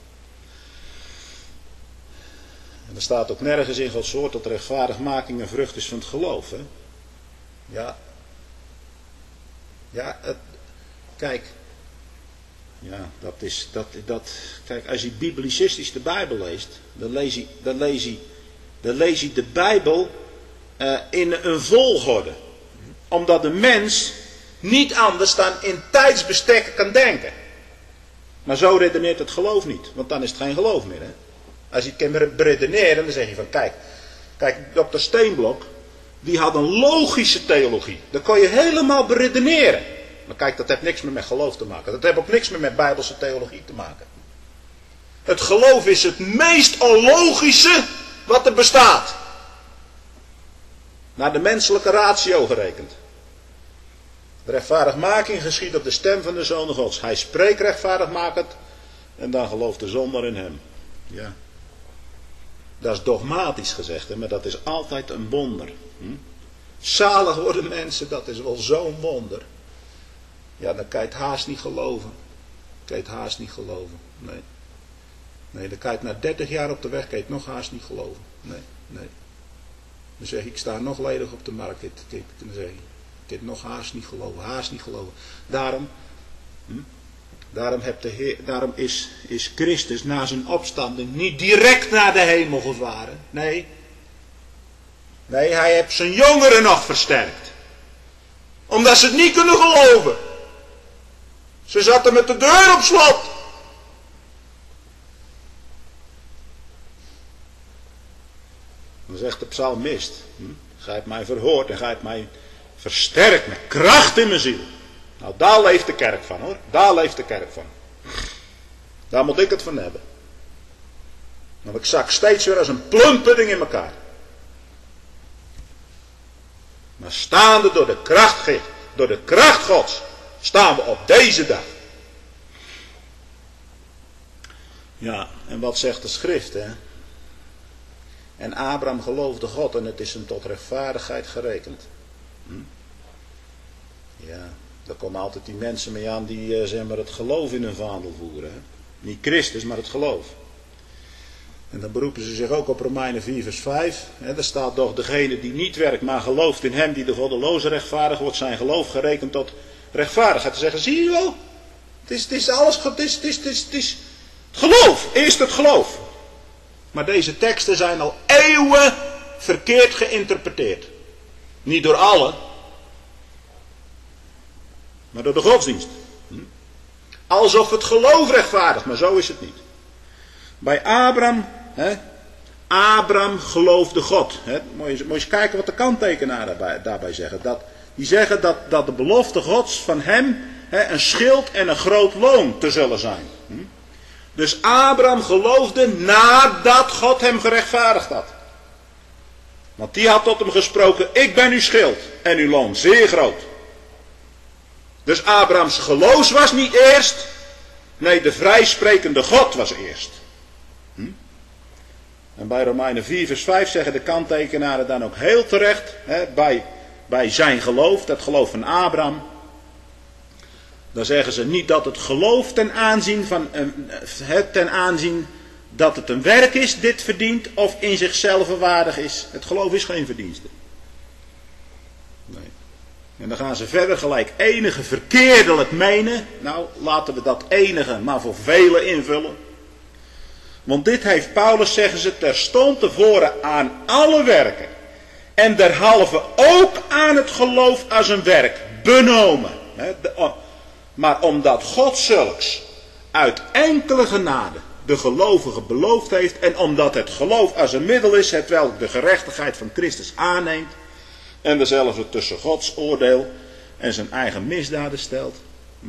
En er staat ook nergens in Gods woord dat rechtvaardigmaking een vrucht is van het geloof. Hè? Ja. Ja, het, kijk. Ja, dat is, dat, dat, kijk, als je biblicistisch de Bijbel leest, dan lees je, dan lees je, dan lees je de Bijbel uh, in een volgorde. Omdat de mens niet anders dan in tijdsbestekken kan denken. Maar zo redeneert het geloof niet, want dan is het geen geloof meer. Hè? Als je het kan beredeneren, dan zeg je van kijk, kijk, dokter Steenblok, die had een logische theologie. Dat kon je helemaal beredeneren. Maar kijk, dat heeft niks meer met geloof te maken. Dat heeft ook niks meer met bijbelse theologie te maken. Het geloof is het meest onlogische wat er bestaat. Naar de menselijke ratio gerekend. De rechtvaardigmaking geschiet op de stem van de Zoon Gods. Hij spreekt rechtvaardigmakend en dan gelooft de zondaar in hem. Ja. Dat is dogmatisch gezegd, hè, maar dat is altijd een wonder. Hm? Zalig worden mensen, dat is wel zo'n wonder. Ja, dan kan je het haast niet geloven. Dan kan je het haast niet geloven. Nee. Nee, dan kan je het na dertig jaar op de weg, kan je het nog haast niet geloven. Nee, nee. Dan zeg ik, ik sta nog ledig op de markt. Dan zeg ik, ik kan het nog haast niet geloven. Haast niet geloven. Daarom, hm, daarom, heb de Heer, daarom is, is Christus na zijn opstanding niet direct naar de hemel gevaren. Nee. Nee, hij heeft zijn jongeren nog versterkt. Omdat ze het niet kunnen geloven. Ze zaten met de deur op slot. Dan zegt de psalmist, hm, gij hebt mij verhoord en gij hebt mij versterkt met kracht in mijn ziel. Nou, daar leeft de kerk van hoor. Daar leeft de kerk van. Daar moet ik het van hebben. Want ik zak steeds weer als een plumpudding in elkaar. Maar staande door de kracht, door de kracht Gods, staan we op deze dag. Ja, en wat zegt de schrift, hè? En Abraham geloofde God en het is hem tot rechtvaardigheid gerekend. Hm? Ja, daar komen altijd die mensen mee aan die zeg maar, het geloof in hun vaandel voeren. Hè? Niet Christus, maar het geloof. En dan beroepen ze zich ook op Romeinen vier vers vijf. Hè? Daar staat toch, degene die niet werkt, maar gelooft in hem die de goddeloze rechtvaardig wordt, zijn geloof gerekend tot rechtvaardigheid. Te zeggen, zie je wel? Het is, het is alles, het is, het is, het is, het is het geloof. Eerst het geloof. Maar deze teksten zijn al eeuwen verkeerd geïnterpreteerd. Niet door allen, maar door de godsdienst. Alsof het geloof rechtvaardigt, maar zo is het niet. Bij Abraham, hè, Abraham geloofde God. Hè. Moet, je, moet je eens kijken wat de kanttekenaren daarbij, daarbij zeggen. Dat, die zeggen dat, dat de belofte Gods van hem hè, een schild en een groot loon te zullen zijn. Hm? Dus Abraham geloofde nadat God hem gerechtvaardigd had. Want die had tot hem gesproken, ik ben uw schild en uw loon zeer groot. Dus Abrahams geloof was niet eerst, nee, de vrijsprekende God was eerst. Hm? En bij Romeinen vier vers vijf zeggen de kanttekenaren dan ook heel terecht, hè, bij, bij zijn geloof, dat geloof van Abraham. Dan zeggen ze niet dat het geloof ten aanzien van het ten aanzien dat het een werk is, dit verdient of in zichzelf waardig is. Het geloof is geen verdienste. Nee. En dan gaan ze verder gelijk enige verkeerdelijk menen. Nou, laten we dat enige maar voor velen invullen. Want dit heeft Paulus, zeggen ze, terstond tevoren aan alle werken. En derhalve ook aan het geloof als een werk benomen. He, de, Maar omdat God zulks uit enkele genade de gelovige beloofd heeft. En omdat het geloof als een middel is, hetwelk de gerechtigheid van Christus aanneemt. En dezelfde tussen Gods oordeel en zijn eigen misdaden stelt. Hm?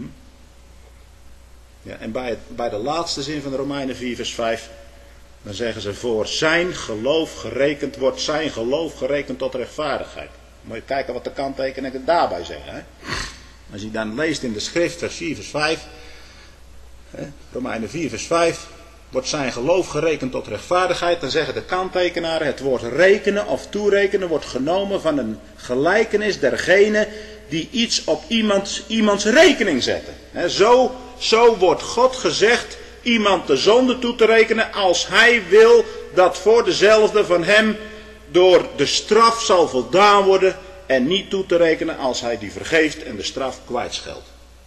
Ja, en bij, het, bij de laatste zin van Romeinen vier vers vijf. Dan zeggen ze voor zijn geloof gerekend wordt zijn geloof gerekend tot rechtvaardigheid. Moet je kijken wat de kanttekeningen daarbij zeggen. Hè? Als je dan leest in de schrift vers vier vers vijf. Hè, Romeinen vier vers vijf. Wordt zijn geloof gerekend tot rechtvaardigheid. Dan zeggen de kanttekenaren het woord rekenen of toerekenen wordt genomen van een gelijkenis dergene die iets op iemands, iemands rekening zetten. Hè, zo, zo wordt God gezegd iemand de zonde toe te rekenen als hij wil dat voor dezelfde van hem door de straf zal voldaan worden en niet toe te rekenen als hij die vergeeft en de straf kwijtscheldt.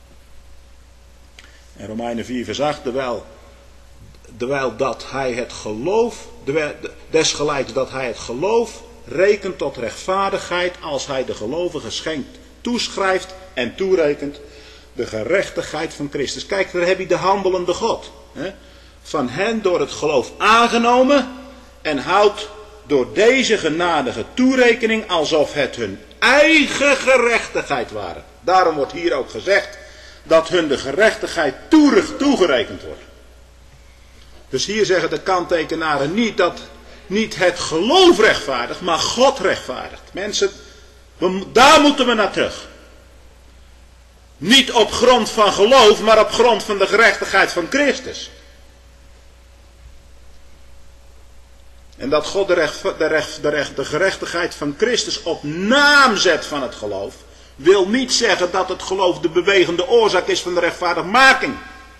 En Romeinen vier vers acht, terwijl, terwijl dat hij het geloof, desgelijks dat hij het geloof rekent tot rechtvaardigheid als hij de gelovige schenkt, toeschrijft en toerekent de gerechtigheid van Christus. Kijk, daar heb je de handelende God. Hè? van hen door het geloof aangenomen en houdt door deze genadige toerekening alsof het hun eigen gerechtigheid waren. Daarom wordt hier ook gezegd dat hun de gerechtigheid toegerekend wordt. Dus hier zeggen de kanttekenaren niet dat niet het geloof rechtvaardigt, maar God rechtvaardigt. Mensen, we, daar moeten we naar terug. Niet op grond van geloof, maar op grond van de gerechtigheid van Christus. En dat God de, recht, de, recht, de, recht, de gerechtigheid van Christus op naam zet van het geloof, wil niet zeggen dat het geloof de bewegende oorzaak is van de rechtvaardigmaking.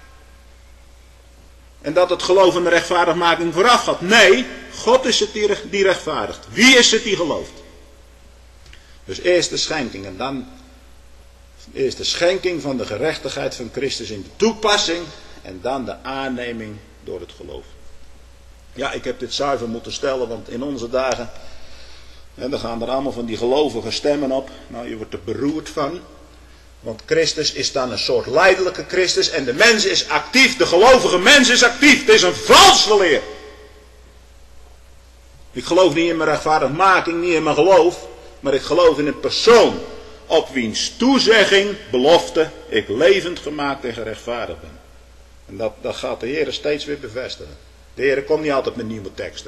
En dat het geloof aan de rechtvaardigmaking vooraf gaat. Nee, God is het die, die rechtvaardigt. Wie is het die gelooft? Dus eerst de schenking en dan eerst de schenking van de gerechtigheid van Christus in de toepassing en dan de aanneming door het geloof. Ja, ik heb dit zuiver moeten stellen, want in onze dagen, en dan gaan er allemaal van die gelovige stemmen op. Nou, je wordt er beroerd van. Want Christus is dan een soort lijdelijke Christus en de mens is actief, de gelovige mens is actief. Het is een valse leer. Ik geloof niet in mijn rechtvaardigmaking, niet in mijn geloof, maar ik geloof in een persoon op wiens toezegging, belofte, ik levend gemaakt en gerechtvaardigd ben. En dat, dat gaat de Heer steeds weer bevestigen. De Heer komt niet altijd met nieuwe teksten.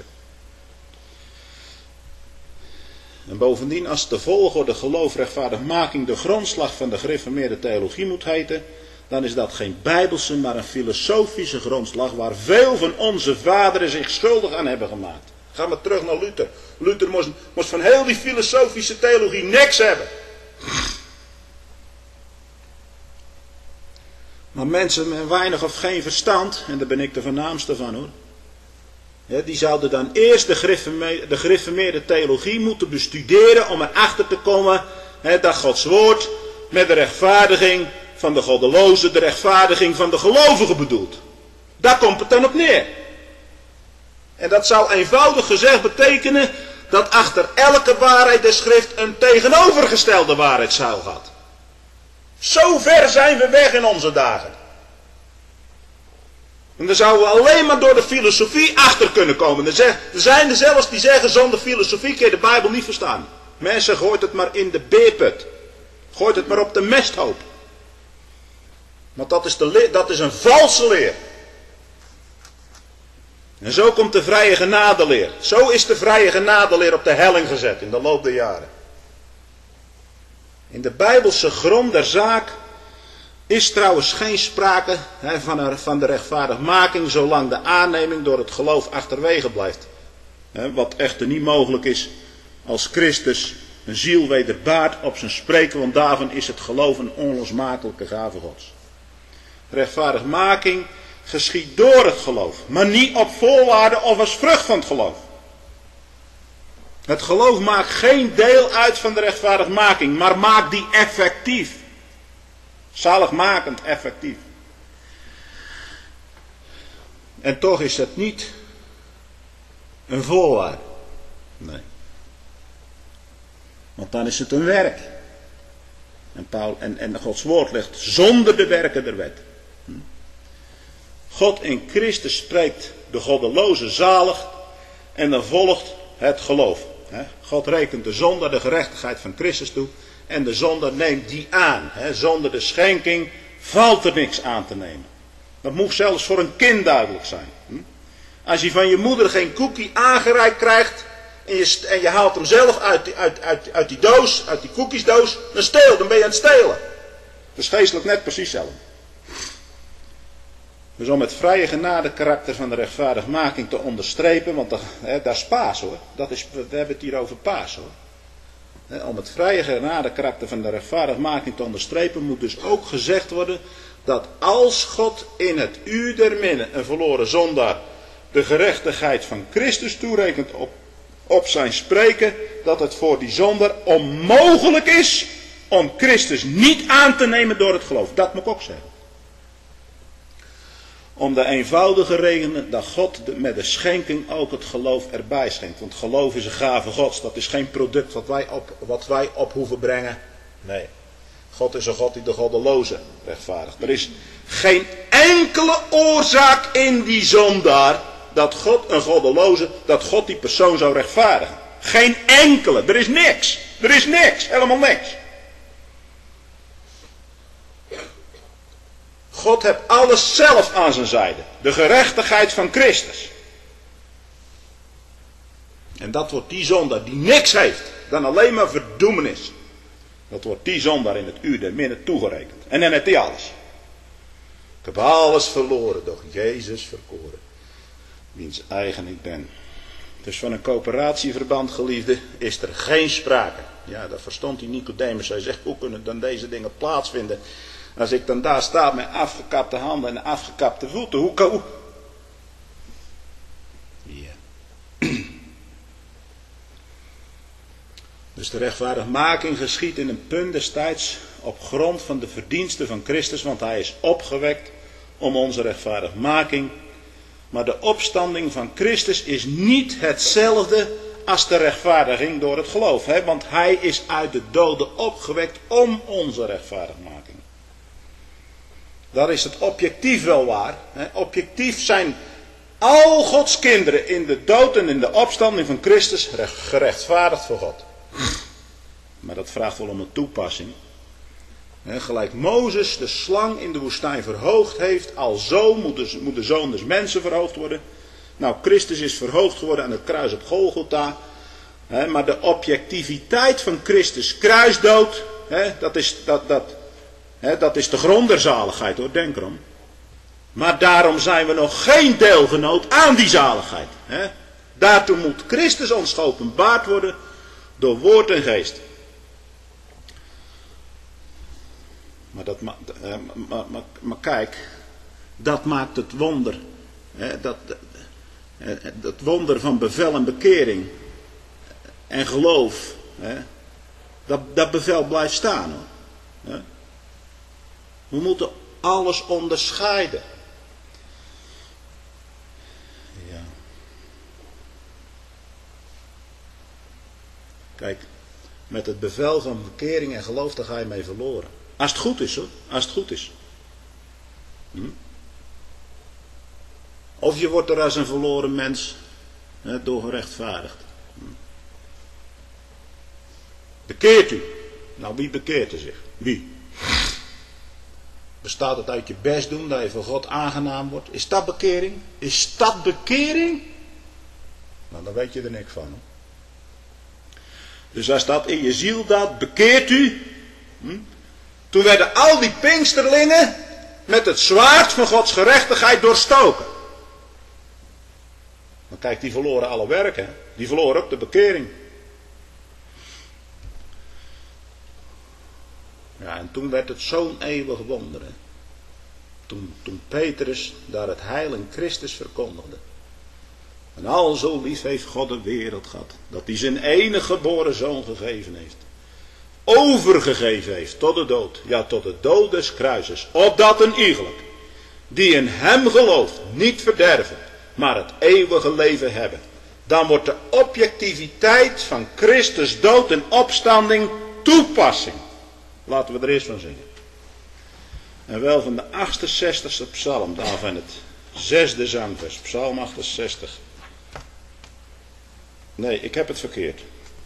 En bovendien, als de volgorde geloof, rechtvaardigmaking de grondslag van de gereformeerde theologie moet heten, dan is dat geen bijbelse, maar een filosofische grondslag waar veel van onze vaderen zich schuldig aan hebben gemaakt. Gaan we terug naar Luther. Luther moest, moest van heel die filosofische theologie niks hebben. Maar mensen met weinig of geen verstand, en daar ben ik de voornaamste van hoor, ja, die zouden dan eerst de gereformeerde, de gereformeerde theologie moeten bestuderen om erachter te komen hè, dat Gods woord met de rechtvaardiging van de goddeloze de rechtvaardiging van de gelovigen bedoelt. Daar komt het dan op neer. En dat zou eenvoudig gezegd betekenen dat achter elke waarheid der schrift een tegenovergestelde waarheid schuil gaat. Zo ver zijn we weg in onze dagen. En dan zouden we alleen maar door de filosofie achter kunnen komen. Er zijn er zelfs die zeggen zonder filosofie kun je de Bijbel niet verstaan. Mensen, gooit het maar in de beerput. Gooit het maar op de mesthoop. Want dat is, de, dat is een valse leer. En zo komt de vrije genadeleer. Zo is de vrije genadeleer op de helling gezet in de loop der jaren. In de Bijbelse grond der zaak is trouwens geen sprake hè, van, er, van de rechtvaardigmaking zolang de aanneming door het geloof achterwege blijft. Hè, wat echter niet mogelijk is als Christus een ziel wederbaart op zijn spreken, want daarvan is het geloof een onlosmakelijke gave Gods. Rechtvaardigmaking geschiet door het geloof, maar niet op voorwaarde of als vrucht van het geloof. Het geloof maakt geen deel uit van de rechtvaardigmaking, maar maakt die effectief. Zaligmakend effectief. En toch is het niet een voorwaarde. Nee. Want dan is het een werk. En, Paul, en, en Gods woord ligt zonder de werken der wet. Hm. God in Christus spreekt de goddeloze zalig en dan volgt het geloof. God rekent de zonde de gerechtigheid van Christus toe en de zonde neemt die aan. Zonder de schenking valt er niks aan te nemen. Dat moet zelfs voor een kind duidelijk zijn. Als je van je moeder geen cookie aangereikt krijgt en je, en je haalt hem zelf uit die, uit, uit, uit die doos, uit die koekjesdoos, dan steel, dan ben je aan het stelen. Dat is geestelijk net precies hetzelfde. Dus om het vrije genade karakter van de rechtvaardigmaking te onderstrepen, want dat, hè, dat is paas hoor, dat is, we hebben het hier over paas hoor. Hè, om het vrije genade karakter van de rechtvaardigmaking te onderstrepen moet dus ook gezegd worden dat als God in het uur der minne een verloren zondaar de gerechtigheid van Christus toerekent op, op zijn spreken, dat het voor die zondaar onmogelijk is om Christus niet aan te nemen door het geloof. Dat moet ik ook zeggen. Om de eenvoudige reden dat God met de schenking ook het geloof erbij schenkt. Want geloof is een gave Gods. Dat is geen product wat wij op, wat wij op hoeven brengen. Nee. God is een God die de goddeloze rechtvaardigt. Er is, Geen enkele oorzaak in die zondaar dat God een goddeloze, dat God die persoon zou rechtvaardigen. Geen enkele. Er is niks. Er is niks. Helemaal niks. God heeft alles zelf aan zijn zijde. De gerechtigheid van Christus. En dat wordt die zondaar die niks heeft dan alleen maar verdoemenis. Dat wordt die zondaar in het uur der minne toegerekend. En dan heeft hij alles. Ik heb alles verloren, doch Jezus verkoren. Wiens eigen ik ben. Dus van een coöperatieverband, geliefde, is er geen sprake. Ja, dat verstond die Nicodemus. Hij zegt, hoe kunnen dan deze dingen plaatsvinden? Als ik dan daar sta met afgekapte handen en afgekapte voeten. Hoe kan... Ja. Dus de rechtvaardigmaking geschiet in een punt destijds op grond van de verdiensten van Christus. Want hij is opgewekt om onze rechtvaardigmaking. Maar de opstanding van Christus is niet hetzelfde als de rechtvaardiging door het geloof. Hè? Want hij is uit de doden opgewekt om onze rechtvaardigmaking. Daar is het objectief wel waar. Hè? Objectief zijn al Gods kinderen in de dood en in de opstanding van Christus gerechtvaardigd voor God. Maar dat vraagt wel om een toepassing. He, gelijk Mozes de slang in de woestijn verhoogd heeft, alzo moet de, moet de zoon des mensen verhoogd worden. Nou, Christus is verhoogd geworden aan het kruis op Golgotha. He, maar de objectiviteit van Christus kruisdood, he, dat, is, dat, dat, he, dat is de grond der zaligheid hoor, denk erom. Maar daarom zijn we nog geen deelgenoot aan die zaligheid. He. Daartoe moet Christus ons geopenbaard worden door woord en geest. Maar, dat, maar, maar, maar, maar kijk, dat maakt het wonder. Hè, dat, dat wonder van bevel en bekering en geloof. Hè, dat, dat bevel blijft staan. Hoor. Hè. We moeten alles onderscheiden. Ja. Kijk, met het bevel van bekering en geloof, daar ga je mee verloren. Als het goed is hoor, als het goed is. Hm? Of je wordt er als een verloren mens hè, door gerechtvaardigd. Hm? Bekeert u. Nou, wie bekeert er zich? Wie? Bestaat het uit je best doen, dat je voor God aangenaam wordt? Is dat bekering? Is dat bekering? Nou, dan weet je er niks van. Hoor. Dus als dat in je ziel dat, bekeert u. Hm? Toen werden al die Pinksterlingen met het zwaard van Gods gerechtigheid doorstoken. Maar kijk, die verloren alle werken. Die verloren ook de bekering. Ja, en toen werd het zo'n eeuwig wonder. Hè. Toen, toen Petrus daar het heil in Christus verkondigde. En al zo lief heeft God de wereld gehad. Dat hij zijn enige geboren zoon gegeven heeft. Overgegeven heeft tot de dood. Ja, tot de dood des kruises. Opdat een iegelijk die in hem gelooft niet verderven. Maar het eeuwige leven hebben. Dan wordt de objectiviteit van Christus dood en opstanding toepassing. Laten we er eerst van zingen. En wel van de achtenzestigste psalm. Daarvan het zesde zangvers. Psalm achtenzestig. Nee, ik heb het verkeerd.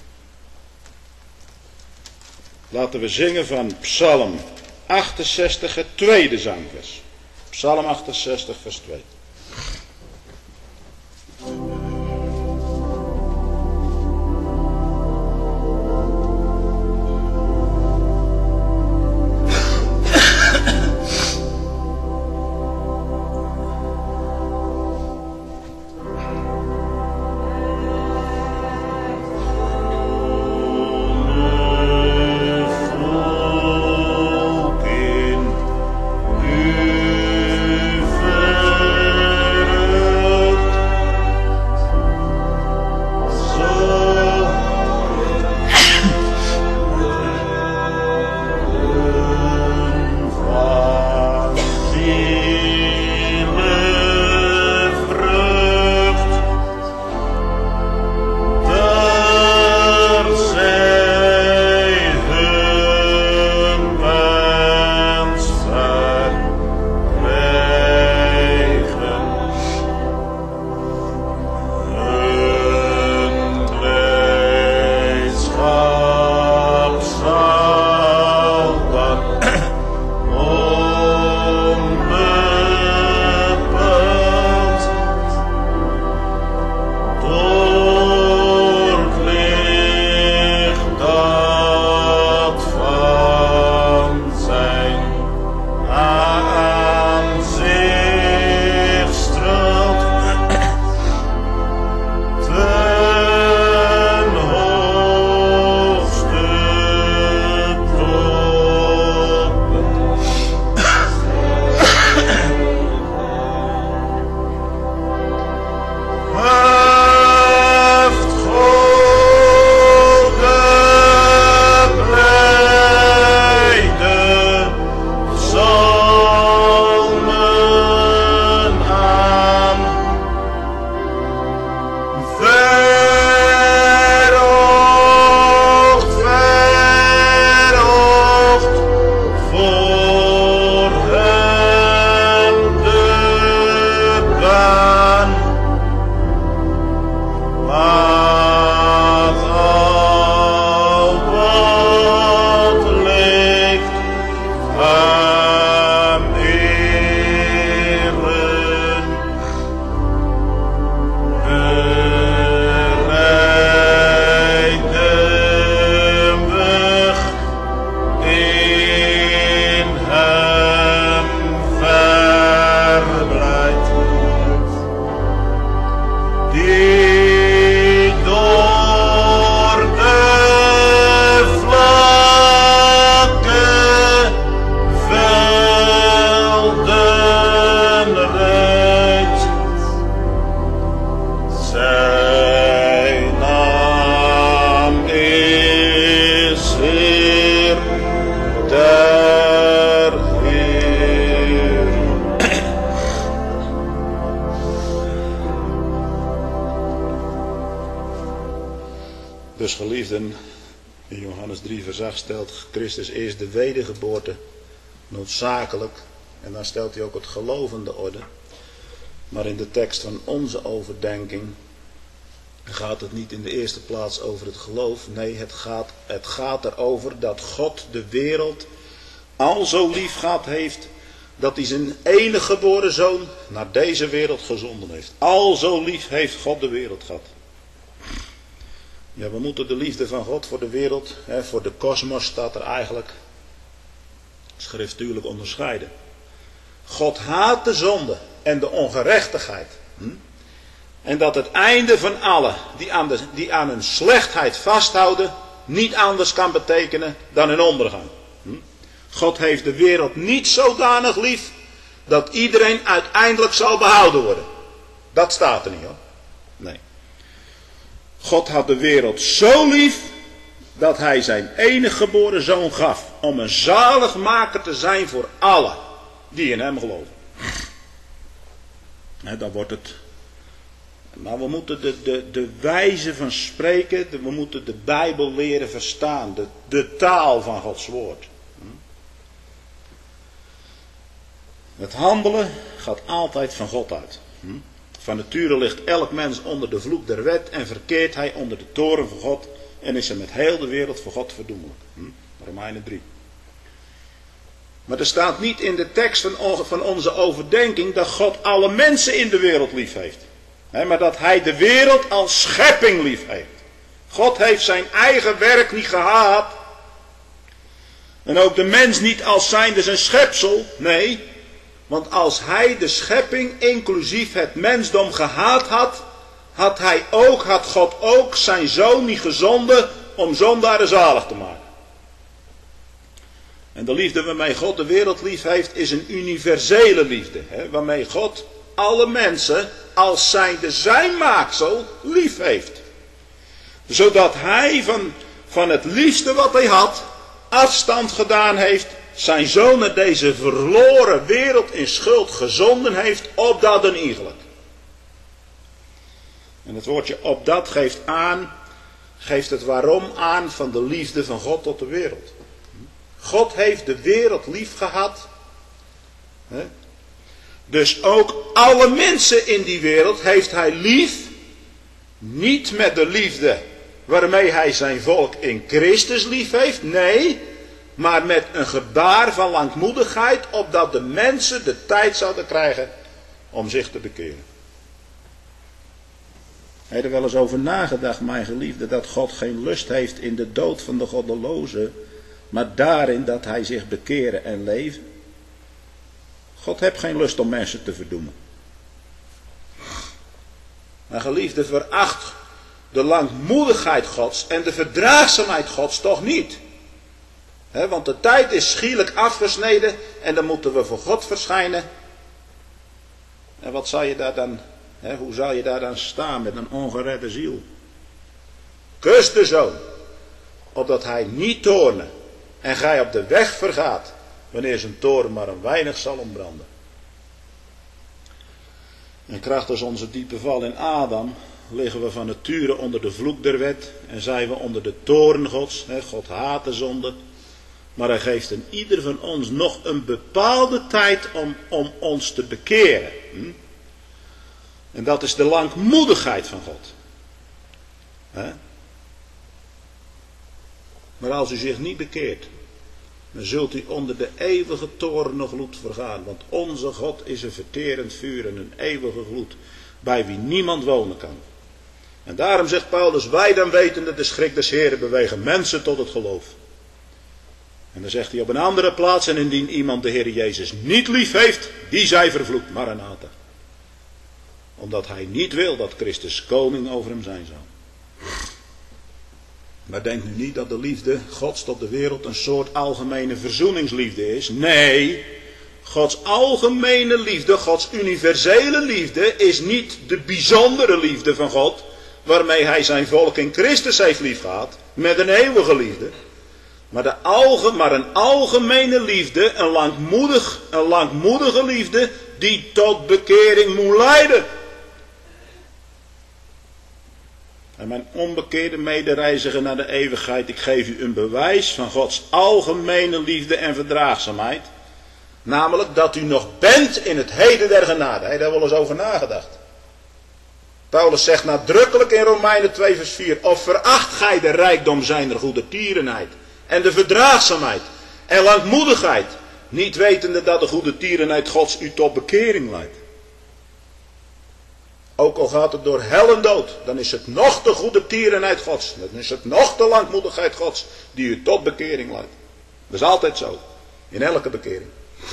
Laten we zingen van Psalm achtenzestig, het tweede zangvers. Psalm achtenzestig, vers twee. Faithful Dus geliefden, in Johannes drie vers acht stelt Christus eerst de wedergeboorte noodzakelijk. En dan stelt hij ook het geloof in de orde. Maar in de tekst van onze overdenking gaat het niet in de eerste plaats over het geloof. Nee, het gaat, het gaat erover dat God de wereld al zo lief gehad heeft, dat hij zijn enige geboren zoon naar deze wereld gezonden heeft. Al zo lief heeft God de wereld gehad. Ja, we moeten de liefde van God voor de wereld, hè, voor de kosmos staat er eigenlijk schriftuurlijk onderscheiden. God haat de zonde en de ongerechtigheid. Hm? En dat het einde van allen die aan, de, die aan hun slechtheid vasthouden, niet anders kan betekenen dan hun ondergang. Hm? God heeft de wereld niet zodanig lief dat iedereen uiteindelijk zal behouden worden. Dat staat er niet hoor. Nee. God had de wereld zo lief dat hij zijn enige geboren zoon gaf om een zaligmaker te zijn voor allen die in hem geloven. He, dan wordt het. Maar we moeten de, de, de wijze van spreken, de, we moeten de Bijbel leren verstaan, de, de taal van Gods woord. Het handelen gaat altijd van God uit. Van nature ligt elk mens onder de vloek der wet en verkeert hij onder de toren van God en is er met heel de wereld voor God verdoemelijk. Romeinen drie. Maar er staat niet in de tekst van, van onze overdenking dat God alle mensen in de wereld lief heeft. He, maar dat hij de wereld als schepping lief heeft. God heeft zijn eigen werk niet gehaat. En ook de mens niet als zijnde zijn schepsel. Nee, want als hij de schepping inclusief het mensdom gehaat had, had hij ook, had God ook zijn zoon niet gezonden om zondaren zalig te maken. En de liefde waarmee God de wereld lief heeft is een universele liefde. Hè, waarmee God alle mensen als zijnde zijn maaksel lief heeft. Zodat hij van, van het liefste wat hij had afstand gedaan heeft. Zijn zoon naar deze verloren wereld in schuld gezonden heeft, opdat een iegelijk. En het woordje opdat geeft aan, geeft het waarom aan van de liefde van God tot de wereld. God heeft de wereld lief gehad. Hè? Dus ook alle mensen in die wereld heeft hij lief. Niet met de liefde waarmee hij zijn volk in Christus lief heeft. Nee, maar met een gebaar van langmoedigheid, opdat de mensen de tijd zouden krijgen om zich te bekeren. Heb je er wel eens over nagedacht, mijn geliefde, dat God geen lust heeft in de dood van de goddelozen, maar daarin dat hij zich bekeren en leven? God heeft geen lust om mensen te verdoemen. Maar geliefde, veracht de langmoedigheid Gods en de verdraagzaamheid Gods toch niet. He, want de tijd is schielijk afgesneden en dan moeten we voor God verschijnen. En wat zal je daar dan, he, hoe zal je daar dan staan met een ongeredde ziel? Kus de zoon, opdat hij niet toorne en gij op de weg vergaat, wanneer zijn toorn maar een weinig zal ontbranden. En krachtens onze diepe val in Adam liggen we van nature onder de vloek der wet en zijn we onder de toorn Gods. He, God haat de zonde. Maar hij geeft in ieder van ons nog een bepaalde tijd om, om ons te bekeren. Hm? En dat is de langmoedigheid van God. He? Maar als u zich niet bekeert, dan zult u onder de eeuwige toorn gloed vergaan. Want onze God is een verterend vuur en een eeuwige gloed, bij wie niemand wonen kan. En daarom zegt Paulus, wij dan wetende de schrik des Heren bewegen mensen tot het geloof. En dan zegt hij op een andere plaats, en indien iemand de Heer Jezus niet lief heeft, die zij vervloekt, Maranatha. Omdat hij niet wil dat Christus koning over hem zijn zou. Maar denk nu niet dat de liefde Gods tot de wereld een soort algemene verzoeningsliefde is. Nee, Gods algemene liefde, Gods universele liefde is niet de bijzondere liefde van God, waarmee hij zijn volk in Christus heeft liefgehad, met een eeuwige liefde. Maar, de alge, maar een algemene liefde, een, langmoedig, een langmoedige liefde, die tot bekering moet leiden. En mijn onbekeerde medereiziger naar de eeuwigheid, ik geef u een bewijs van Gods algemene liefde en verdraagzaamheid. Namelijk dat u nog bent in het heden der genade. Heb je daar wel eens over nagedacht? Paulus zegt nadrukkelijk in Romeinen twee vers vier. Of veracht gij de rijkdom zijner goedertierenheid en de verdraagzaamheid en langmoedigheid, niet wetende dat de goedertierenheid Gods u tot bekering leidt. Ook al gaat het door hel en dood, dan is het nog de goedertierenheid Gods. Dan is het nog de langmoedigheid Gods die u tot bekering leidt. Dat is altijd zo. In elke bekering.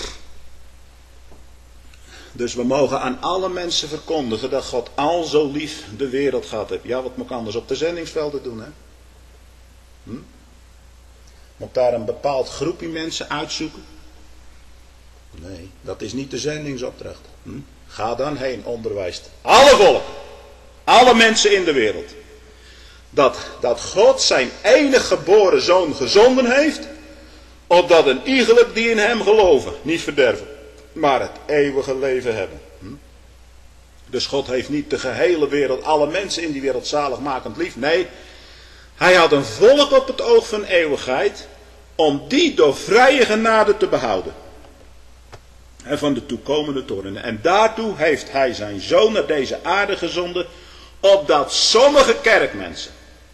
Dus we mogen aan alle mensen verkondigen dat God al zo lief de wereld gehad heeft. Ja, wat moet ik anders op de zendingsvelden doen, hè? Hm? Moet ik daar een bepaald groepje mensen uitzoeken? Nee, dat is niet de zendingsopdracht. Hm? Ga dan heen, onderwijst alle volken, alle mensen in de wereld. Dat, dat God zijn enige geboren zoon gezonden heeft, opdat een iegelijk die in hem geloven niet verderven, maar het eeuwige leven hebben. Hm? Dus God heeft niet de gehele wereld, alle mensen in die wereld zaligmakend lief. Nee, hij had een volk op het oog van eeuwigheid, om die door vrije genade te behouden. En van de toekomende toornen. En daartoe heeft hij zijn zoon naar deze aarde gezonden, opdat sommige kerkmensen,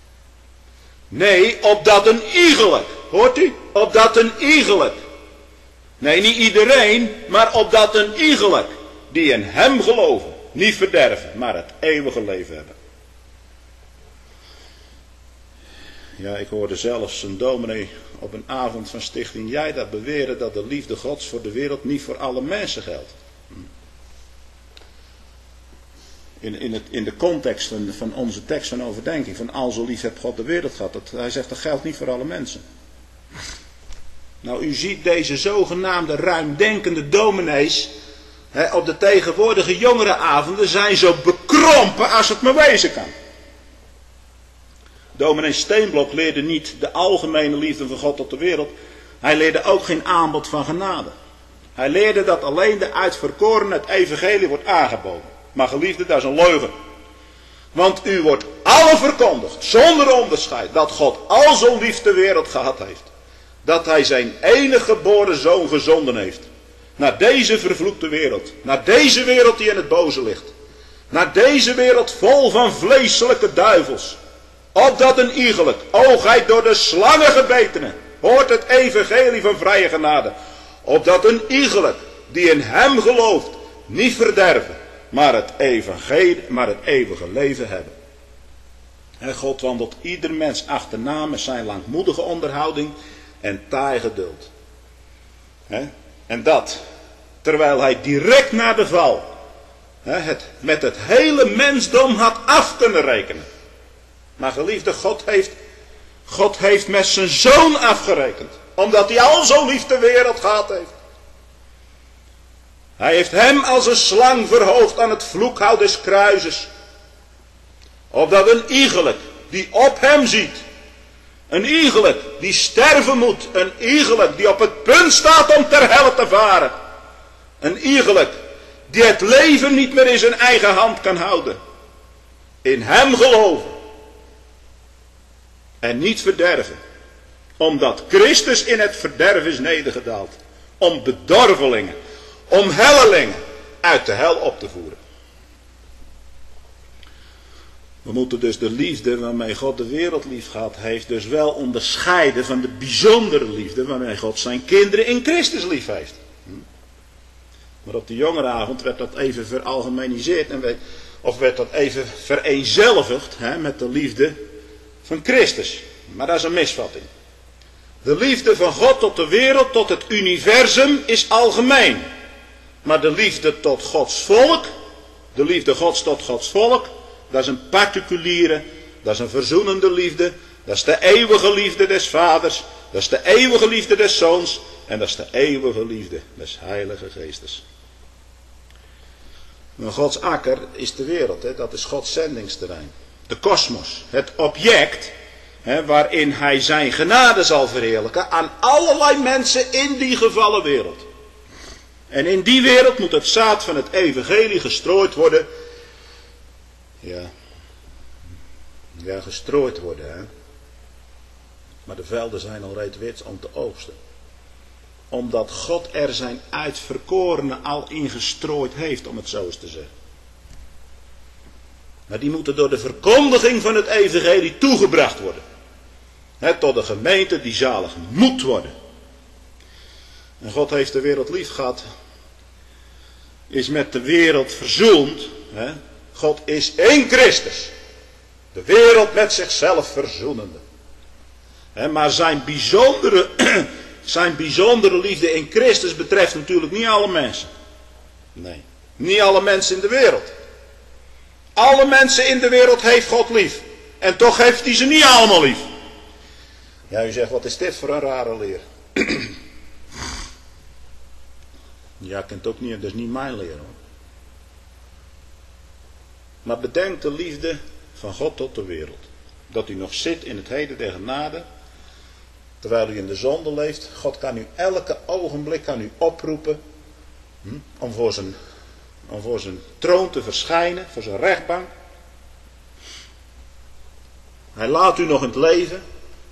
nee, opdat een iegelijk, hoort u? Opdat een iegelijk, nee, niet iedereen, maar opdat een iegelijk, die in hem geloven, niet verderven, maar het eeuwige leven hebben. Ja, ik hoorde zelfs een dominee op een avond van Stichting Jij dat beweren dat de liefde Gods voor de wereld niet voor alle mensen geldt. In, in, het, in de context van, van onze tekst van overdenking, van al zo lief heeft God de wereld gehad, dat, hij zegt dat geldt niet voor alle mensen. Nou, u ziet deze zogenaamde ruimdenkende dominees, hè, op de tegenwoordige jongerenavonden zijn zo bekrompen als het maar wezen kan. Dominee Steenblok leerde niet de algemene liefde van God tot de wereld. Hij leerde ook geen aanbod van genade. Hij leerde dat alleen de uitverkorenen het evangelie wordt aangeboden. Maar geliefde, dat is een leugen. Want u wordt alle verkondigd, zonder onderscheid, dat God al zo lief de wereld gehad heeft. Dat hij zijn enige geboren zoon gezonden heeft. Naar deze vervloekte wereld. Naar deze wereld die in het boze ligt. Naar deze wereld vol van vleeselijke duivels. Opdat een iegelijk, o gij door de slangen gebetenen, hoort het evangelie van vrije genade. Opdat een iegelijk, die in hem gelooft, niet verderven, maar het evangelie, maar het eeuwige leven hebben. En God wandelt ieder mens achterna met zijn langmoedige onderhouding en taai geduld. He? En dat, terwijl hij direct na de val, he, het met het hele mensdom had af kunnen rekenen. Maar geliefde, God heeft, God heeft met zijn zoon afgerekend. Omdat hij al zo lief de wereld gehad heeft. Hij heeft hem als een slang verhoogd aan het vloekhout des kruises. Opdat een iegelijk die op hem ziet. Een iegelijk die sterven moet. Een iegelijk die op het punt staat om ter helle te varen. Een iegelijk die het leven niet meer in zijn eigen hand kan houden. In hem geloven. En niet verderven. Omdat Christus in het verderf is nedergedaald. Om bedorvelingen. Om hellelingen uit de hel op te voeren. We moeten dus de liefde waarmee God de wereld lief gehad heeft, dus wel onderscheiden van de bijzondere liefde waarmee God zijn kinderen in Christus lief heeft. Maar op de jongerenavond werd dat even veralgemeniseerd, en werd, of werd dat even vereenzelvigd hè, met de liefde van Christus. Maar dat is een misvatting. De liefde van God tot de wereld, tot het universum, is algemeen. Maar de liefde tot Gods volk, de liefde Gods tot Gods volk, dat is een particuliere, dat is een verzoenende liefde, dat is de eeuwige liefde des vaders, dat is de eeuwige liefde des zoons en dat is de eeuwige liefde des heilige geestes. Maar Gods akker is de wereld, hè? Dat is Gods zendingsterrein. De kosmos, het object hè, waarin hij zijn genade zal verheerlijken aan allerlei mensen in die gevallen wereld. En in die wereld moet het zaad van het evangelie gestrooid worden. Ja. Ja, gestrooid worden, hè. Maar de velden zijn al reeds wit om te oogsten. Omdat God er zijn uitverkorenen al in gestrooid heeft, om het zo eens te zeggen. Maar die moeten door de verkondiging van het evangelie toegebracht worden. He, tot de gemeente die zalig moet worden. En God heeft de wereld lief gehad. Is met de wereld verzoend. He. God is één Christus. De wereld met zichzelf verzoenende. He, maar zijn bijzondere, zijn bijzondere liefde in Christus betreft natuurlijk niet alle mensen. Nee, niet alle mensen in de wereld. Alle mensen in de wereld heeft God lief. En toch heeft hij ze niet allemaal lief. Ja, u zegt, wat is dit voor een rare leer? Ja, ik ken het ook niet, dat is niet mijn leer hoor. Maar bedenk de liefde van God tot de wereld. Dat u nog zit in het heden der genade. Terwijl u in de zonde leeft. God kan u elke ogenblik kan u oproepen. Hm, om, voor zijn, om voor zijn troon te verschijnen. Voor zijn rechtbank. Hij laat u nog in het leven.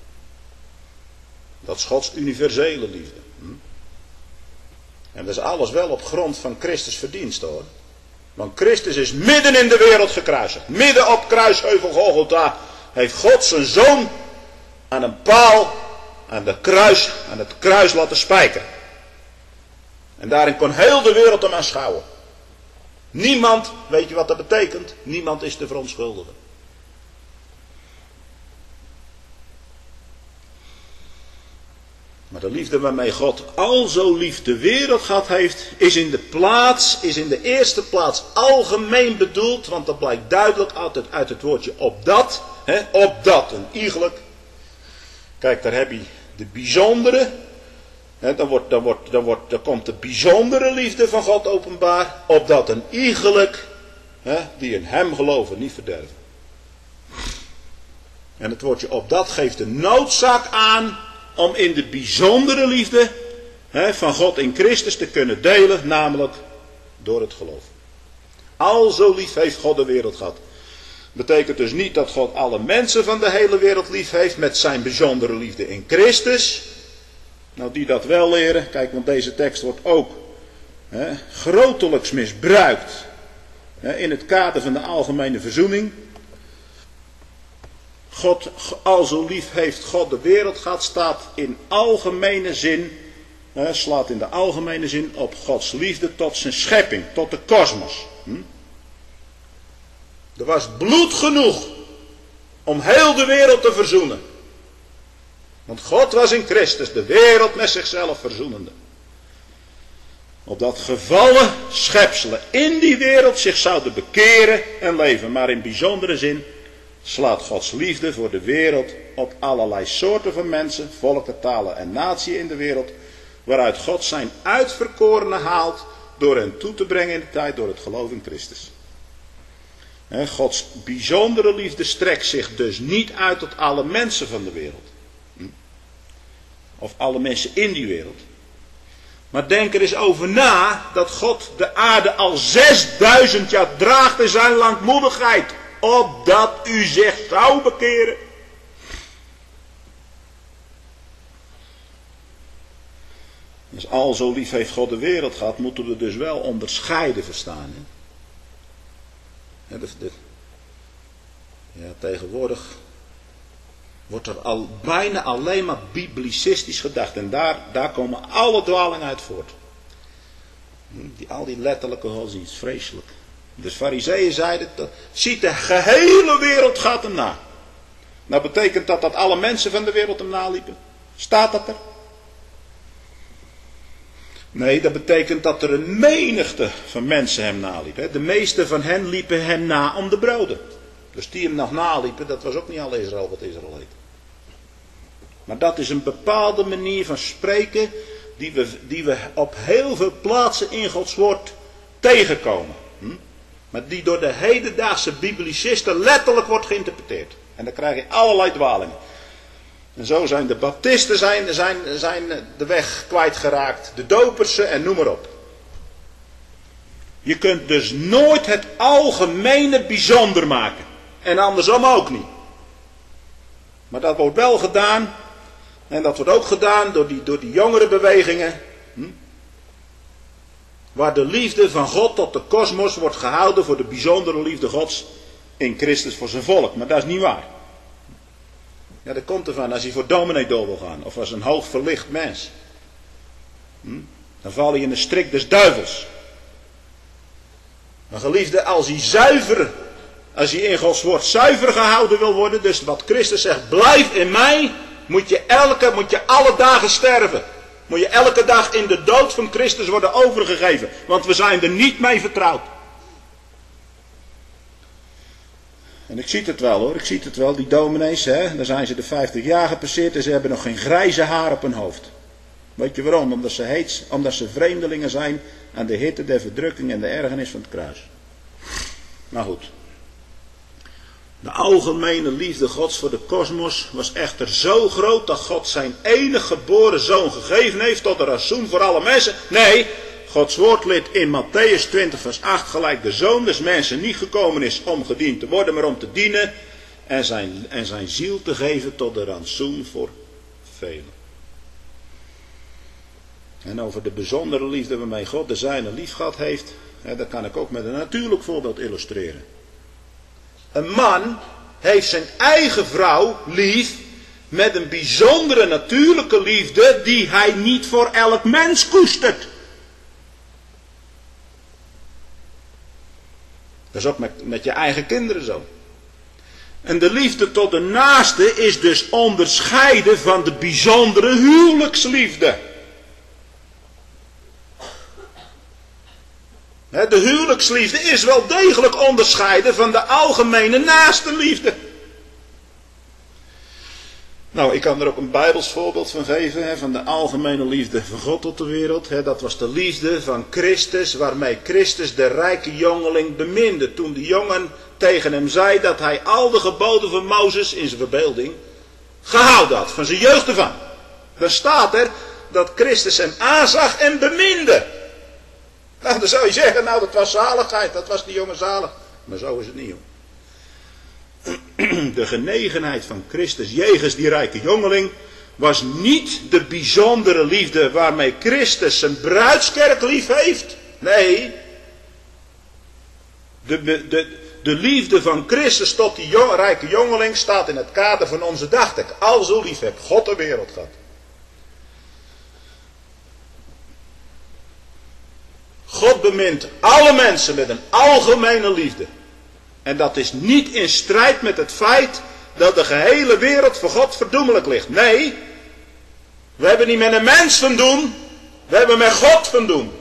Dat is Gods universele liefde. Hm. En dat is alles wel op grond van Christus verdienst hoor. Want Christus is midden in de wereld gekruisigd. Midden op kruisheuvel Golgotha heeft God zijn zoon aan een paal, aan, de kruis, aan het kruis laten spijkeren. En daarin kon heel de wereld hem aanschouwen. Niemand, weet je wat dat betekent? Niemand is te verontschuldigen. Maar de liefde waarmee God al zo lief de wereld gehad heeft, is in de plaats, is in de eerste plaats algemeen bedoeld, want dat blijkt duidelijk altijd uit het woordje opdat, hè, opdat, een iegelijk. Kijk, daar heb je de bijzondere, hè, dan, wordt, dan, wordt, dan, wordt, dan komt de bijzondere liefde van God openbaar, opdat een iegelijk, hè, die in hem geloven, niet verderven. En het woordje opdat geeft de noodzaak aan om in de bijzondere liefde hè, van God in Christus te kunnen delen, namelijk door het geloof. Al zo lief heeft God de wereld gehad. Betekent dus niet dat God alle mensen van de hele wereld lief heeft met zijn bijzondere liefde in Christus. Nou, die dat wel leren, kijk, want deze tekst wordt ook hè, grotelijks misbruikt hè, in het kader van de algemene verzoening. God, al zo lief heeft God de wereld gehad, staat in algemene zin, hè, slaat in de algemene zin op Gods liefde tot zijn schepping, tot de kosmos. Hm? Er was bloed genoeg om heel de wereld te verzoenen. Want God was in Christus de wereld met zichzelf verzoenende. Opdat gevallen schepselen in die wereld zich zouden bekeren en leven, maar in bijzondere zin slaat Gods liefde voor de wereld op allerlei soorten van mensen, volken, talen en naties in de wereld, waaruit God zijn uitverkorenen haalt door hen toe te brengen in de tijd door het geloof in Christus. He, Gods bijzondere liefde strekt zich dus niet uit tot alle mensen van de wereld. Hm? Of alle mensen in die wereld. Maar denk er eens over na dat God de aarde al zesduizend jaar draagt in zijn langmoedigheid, opdat u zich zou bekeren. Dus al zo lief heeft God de wereld gehad, moeten we dus wel onderscheiden verstaan. Hè? Ja, de, de, ja, tegenwoordig wordt er al bijna alleen maar biblicistisch gedacht. En daar, daar komen alle dwalingen uit voort. Die, al die letterlijke godsdienst, vreselijk. De farizeeën zeiden, ziet de gehele wereld gaat hem na. Nou betekent dat dat alle mensen van de wereld hem naliepen? Staat dat er? Nee, dat betekent dat er een menigte van mensen hem naliepen. De meeste van hen liepen hem na om de broden. Dus die hem nog naliepen, dat was ook niet al Israël wat Israël heet. Maar dat is een bepaalde manier van spreken die we, die we op heel veel plaatsen in Gods woord tegenkomen. Hm? Maar die door de hedendaagse biblicisten letterlijk wordt geïnterpreteerd. En dan krijg je allerlei dwalingen. En zo zijn de baptisten zijn, zijn, zijn de weg kwijtgeraakt. De dopersen en noem maar op. Je kunt dus nooit het algemene bijzonder maken. En andersom ook niet. Maar dat wordt wel gedaan. En dat wordt ook gedaan door die, door die jongere bewegingen. Hm? Waar de liefde van God tot de kosmos wordt gehouden voor de bijzondere liefde Gods in Christus voor zijn volk. Maar dat is niet waar. Ja, dat komt ervan als je voor dominee door wil gaan. Of als een hoog verlicht mens. Hm? Dan val je in de strik des duivels. Maar geliefde, als hij zuiver, als hij in Gods woord zuiver gehouden wil worden, dus wat Christus zegt, blijf in mij, moet je elke, moet je alle dagen sterven. Moet je elke dag in de dood van Christus worden overgegeven. Want we zijn er niet mee vertrouwd. En ik zie het wel hoor, ik zie het wel, die dominees, hè, daar zijn ze de vijftig jaar gepasseerd en ze hebben nog geen grijze haar op hun hoofd. Weet je waarom? Omdat ze heet, omdat ze vreemdelingen zijn aan de hitte der verdrukking en de ergernis van het kruis. Maar goed. De algemene liefde Gods voor de kosmos was echter zo groot dat God zijn enige geboren zoon gegeven heeft tot een ransoen voor alle mensen. Nee, Gods woord leert in Matthäus twintig vers acht gelijk de zoon des mensen niet gekomen is om gediend te worden, maar om te dienen en zijn, en zijn ziel te geven tot de ransoen voor velen. En over de bijzondere liefde waarmee God de zijne lief gehad heeft, hè, dat kan ik ook met een natuurlijk voorbeeld illustreren. Een man heeft zijn eigen vrouw lief met een bijzondere natuurlijke liefde die hij niet voor elk mens koestert. Dat is ook met, met je eigen kinderen zo. En de liefde tot de naaste is dus onderscheiden van de bijzondere huwelijksliefde. De huwelijksliefde is wel degelijk onderscheiden van de algemene naastenliefde. Nou, ik kan er ook een Bijbels voorbeeld van geven, hè, van de algemene liefde van God tot de wereld. Hè, dat was de liefde van Christus, waarmee Christus de rijke jongeling beminde. Toen de jongen tegen hem zei dat hij al de geboden van Mozes in zijn verbeelding gehouden had, van zijn jeugd ervan. Dan staat er dat Christus hem aanzag en beminde. Nou, dan zou je zeggen, nou dat was zaligheid, dat was die jongen zalig. Maar zo is het niet, joh. De genegenheid van Christus jegens die rijke jongeling was niet de bijzondere liefde waarmee Christus zijn bruidskerk lief heeft. Nee, de, de, de liefde van Christus tot die jong, rijke jongeling staat in het kader van onze dagtekst. Al zo lief heeft God de wereld gehad. God bemint alle mensen met een algemene liefde. En dat is niet in strijd met het feit dat de gehele wereld voor God verdoemelijk ligt. Nee, we hebben niet met een mens van doen, we hebben met God van doen.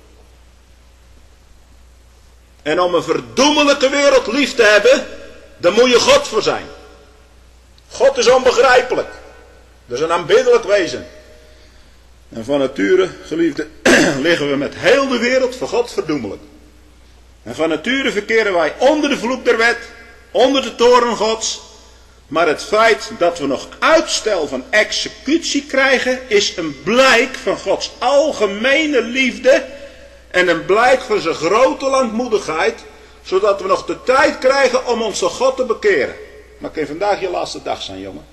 En om een verdoemelijke wereld lief te hebben, daar moet je God voor zijn. God is onbegrijpelijk. Dat is een aanbiddelijk wezen. En van nature, geliefde, liggen we met heel de wereld voor God verdoemelijk. En van nature verkeren wij onder de vloek der wet, onder de toorn Gods. Maar het feit dat we nog uitstel van executie krijgen, is een blijk van Gods algemene liefde en een blijk van zijn grote langmoedigheid, zodat we nog de tijd krijgen om ons tot God te bekeren. Maar kan vandaag je laatste dag zijn, jongen.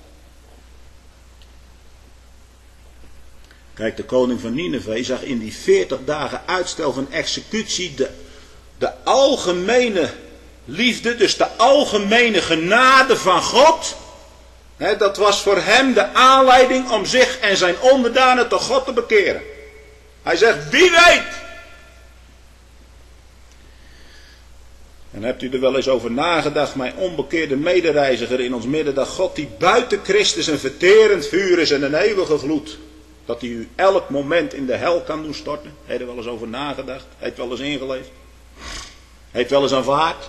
Kijk, de koning van Nineve zag in die veertig dagen uitstel van executie de, de algemene liefde, dus de algemene genade van God. Hè, dat was voor hem de aanleiding om zich en zijn onderdanen tot God te bekeren. Hij zegt, wie weet. En hebt u er wel eens over nagedacht, mijn onbekeerde medereiziger in ons midden, dat God die buiten Christus een verterend vuur is en een eeuwige gloed, dat hij u elk moment in de hel kan doen storten? Heeft er wel eens over nagedacht? Heeft wel eens ingeleefd? Heeft wel eens aanvaard?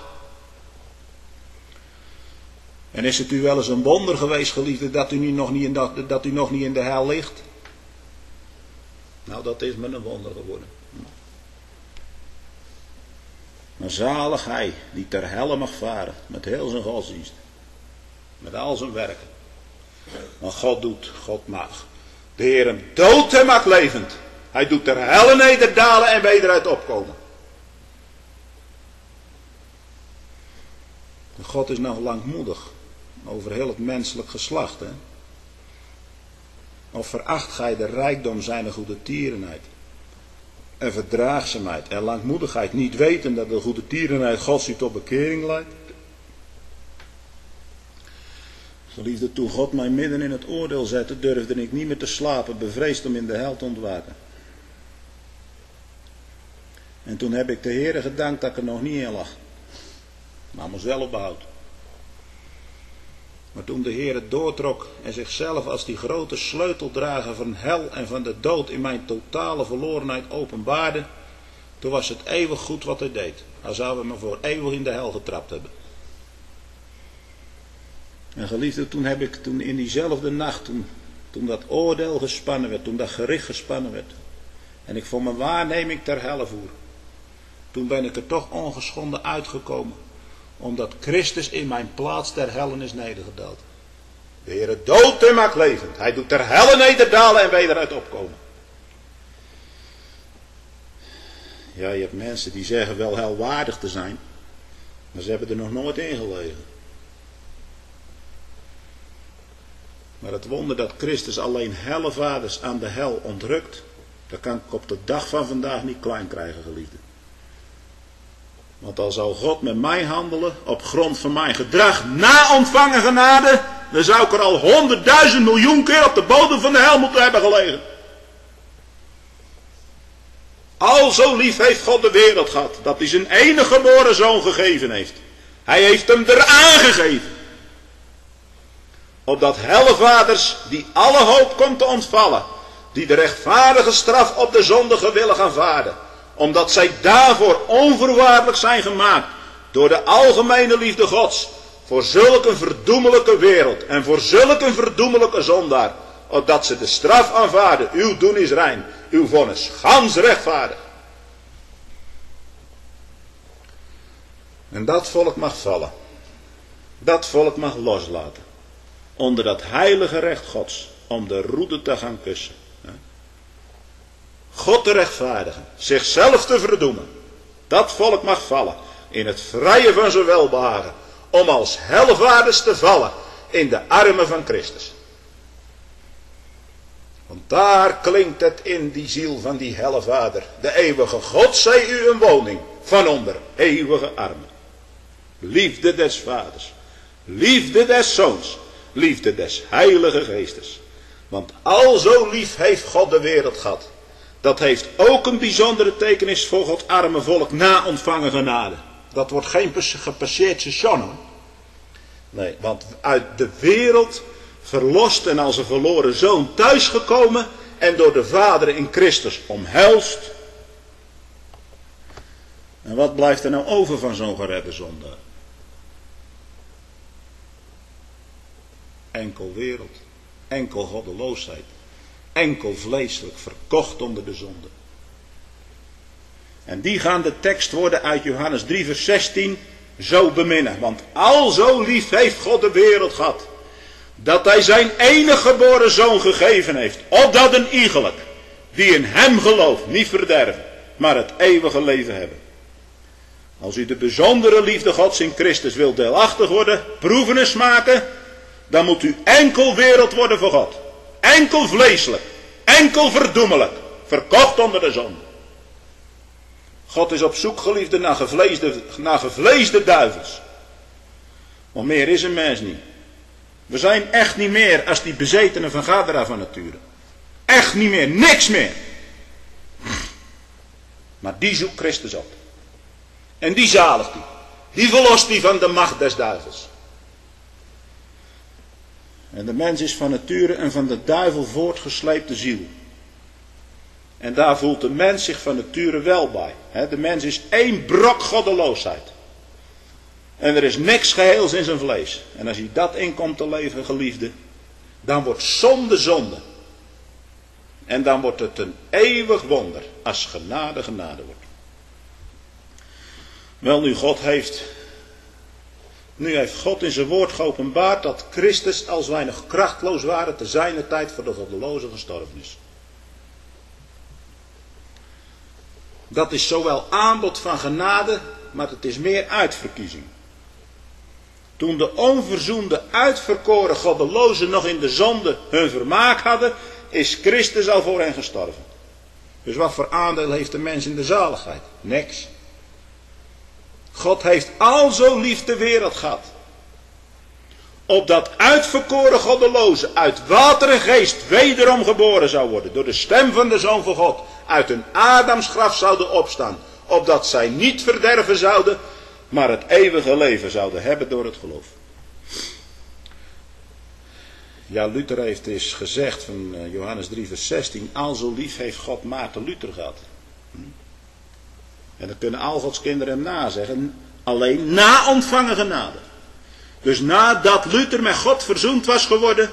En is het u wel eens een wonder geweest, geliefde, dat u, nu nog niet in dat, dat u nog niet in de hel ligt? Nou, dat is me een wonder geworden. Maar zalig hij die ter helle mag varen, met heel zijn godsdienst, met al zijn werken. Want God doet, God mag. De Heer hem dood en maakt levend. Hij doet ter helle nederdalen en wederuit opkomen. God is nog langmoedig. over heel het menselijk geslacht. Hè? Of veracht gij de rijkdom zijner goede tierenheid en verdraagzaamheid en langmoedigheid, niet weten dat de goede tierenheid Gods u tot bekering leidt? Geliefde, toen God mij midden in het oordeel zette, durfde ik niet meer te slapen, bevreesd om in de hel te ontwaken. En toen heb ik de Heere gedankt dat ik er nog niet in lag. Maar mezelf behoud. Maar toen de Heere doortrok en zichzelf als die grote sleuteldrager van hel en van de dood in mijn totale verlorenheid openbaarde, toen was het eeuwig goed wat hij deed. Hij zou me voor eeuwig in de hel getrapt hebben. En geliefde, toen heb ik toen in diezelfde nacht, toen, toen dat oordeel gespannen werd, toen dat gericht gespannen werd, en ik voor mijn waarneming ter helle voer, toen ben ik er toch ongeschonden uitgekomen, omdat Christus in mijn plaats ter helle is nedergedaald. De Heere doodt en maakt levend. Hij doet ter helle nederdalen en weer uit opkomen. Ja, je hebt mensen die zeggen wel helwaardig te zijn, maar ze hebben er nog nooit in gelegen. Maar het wonder dat Christus alleen hellevaders aan de hel ontrukt, dat kan ik op de dag van vandaag niet klein krijgen, geliefde. Want al zou God met mij handelen op grond van mijn gedrag na ontvangen genade, dan zou ik er al honderdduizend miljoen keer op de bodem van de hel moeten hebben gelegen. Al zo lief heeft God de wereld gehad, dat hij zijn enige geboren zoon gegeven heeft. Hij heeft hem eraan gegeven. Opdat hellevaders, die alle hoop komt te ontvallen, die de rechtvaardige straf op de zondige willen aanvaarden, omdat zij daarvoor onvoorwaardelijk zijn gemaakt door de algemene liefde Gods, voor zulk een verdoemelijke wereld en voor zulk een verdoemelijke zondaar, opdat ze de straf aanvaarden. Uw doen is rein, uw vonnis gans rechtvaardig. En dat volk mag vallen, dat volk mag loslaten, onder dat heilige recht Gods, om de roede te gaan kussen. God te rechtvaardigen, zichzelf te verdoemen, dat volk mag vallen, in het vrije van zijn welbehagen, om als hellevaarders te vallen in de armen van Christus. Want daar klinkt het in die ziel van die hellevader, de eeuwige God zij u een woning, van onder eeuwige armen. Liefde des vaders, liefde des zoons, liefde des heilige geestes. Want al zo lief heeft God de wereld gehad. Dat heeft ook een bijzondere tekenis voor Gods arme volk na ontvangen genade. Dat wordt geen gepasseerd station. Nee, want uit de wereld verlost en als een verloren zoon thuisgekomen en door de Vader in Christus omhelst. En wat blijft er nou over van zo'n geredde zondaar? Enkel wereld, enkel goddeloosheid, enkel vleeselijk, verkocht onder de zonde. En die gaan de tekst worden uit Johannes drie vers zestien zo beminnen. Want al zo lief heeft God de wereld gehad, dat hij zijn enige geboren zoon gegeven heeft, opdat een iegelijk die in hem gelooft niet verderven, maar het eeuwige leven hebben. Als u de bijzondere liefde Gods in Christus wilt deelachtig worden, proeven en smaken, dan moet u enkel wereld worden voor God. Enkel vleeselijk, enkel verdoemelijk, verkocht onder de zonde. God is op zoek, geliefde, naar gevleesde, naar gevleesde duivels. Want meer is een mens niet. We zijn echt niet meer als die bezetenen van Gadara van nature. Echt niet meer, niks meer. Maar die zoekt Christus op. En die zaligt die. Die verlost die van de macht des duivels. En de mens is van nature een van de duivel voortgesleepte ziel. En daar voelt de mens zich van nature wel bij. De mens is één brok goddeloosheid. En er is niks geheels in zijn vlees. En als hij dat in komt te leven, geliefde, dan wordt zonde zonde. En dan wordt het een eeuwig wonder als genade genade wordt. Wel nu, God heeft, nu heeft God in zijn woord geopenbaard dat Christus als wij nog krachtloos waren te zijner tijd voor de goddeloze gestorven is. Dat is zowel aanbod van genade, maar het is meer uitverkiezing. Toen de onverzoende, uitverkoren goddelozen nog in de zonde hun vermaak hadden, is Christus al voor hen gestorven. Dus wat voor aandeel heeft de mens in de zaligheid? Niks. God heeft al zo lief de wereld gehad, opdat uitverkoren goddelozen uit water en geest wederom geboren zou worden, door de stem van de Zoon van God, uit een Adamsgraf zouden opstaan, opdat zij niet verderven zouden, maar het eeuwige leven zouden hebben door het geloof. Ja, Luther heeft eens gezegd van Johannes drie vers zestien, al zo lief heeft God Maarten Luther gehad. En dan kunnen al Gods kinderen hem nazeggen, alleen na ontvangen genade. Dus nadat Luther met God verzoend was geworden.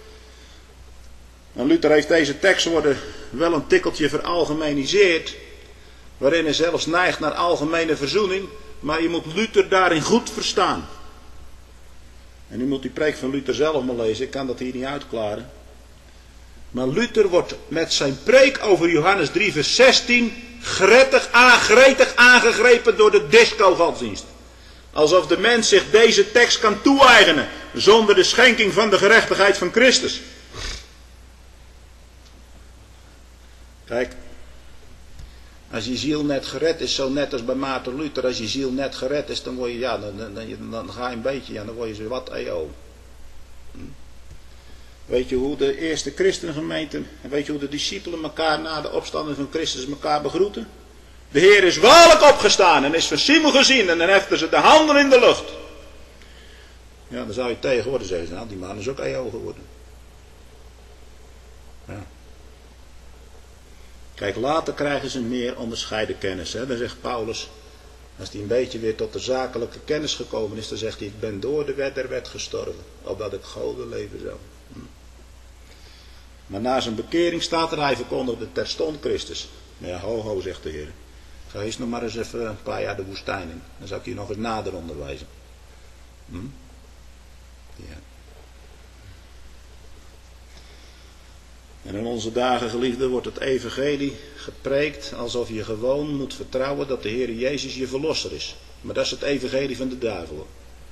En Luther heeft deze tekstwoorden wel een tikkeltje veralgemeniseerd, waarin hij zelfs neigt naar algemene verzoening, maar je moet Luther daarin goed verstaan. En u moet die preek van Luther zelf maar lezen, ik kan dat hier niet uitklaren. Maar Luther wordt met zijn preek over Johannes drie vers zestien gretig, gretig aangegrepen door de disco-godsdienst. Alsof de mens zich deze tekst kan toe-eigenen zonder de schenking van de gerechtigheid van Christus. Kijk, als je ziel net gered is, zo net als bij Maarten Luther, als je ziel net gered is, dan word je, ja, dan, dan, dan, dan ga je een beetje, ja, dan word je zo wat E O. Hm? Weet je hoe de eerste christengemeente, weet je hoe de discipelen elkaar na de opstanding van Christus elkaar begroeten? De Heer is waarlijk opgestaan en is van Simon gezien en dan heften ze de handen in de lucht. Ja, dan zou je tegenwoordig zeggen, nou, die man is ook E O geworden. Ja. Kijk, later krijgen ze meer onderscheiden kennis. Hè? Dan zegt Paulus, als hij een beetje weer tot de zakelijke kennis gekomen is, dan zegt hij, ik ben door de wet der wet gestorven, opdat ik goden leven zou. Hm. Maar na zijn bekering staat er, hij verkondigde terstond Christus. Ja, ho ho, zegt de Heer. Ga eens nog maar eens even een paar jaar de woestijn in. Dan zou ik je nog eens nader onderwijzen. Hm? Ja. En in onze dagen, geliefden, wordt het evangelie gepreekt alsof je gewoon moet vertrouwen dat de Heer Jezus je verlosser is. Maar dat is het evangelie van de duivel.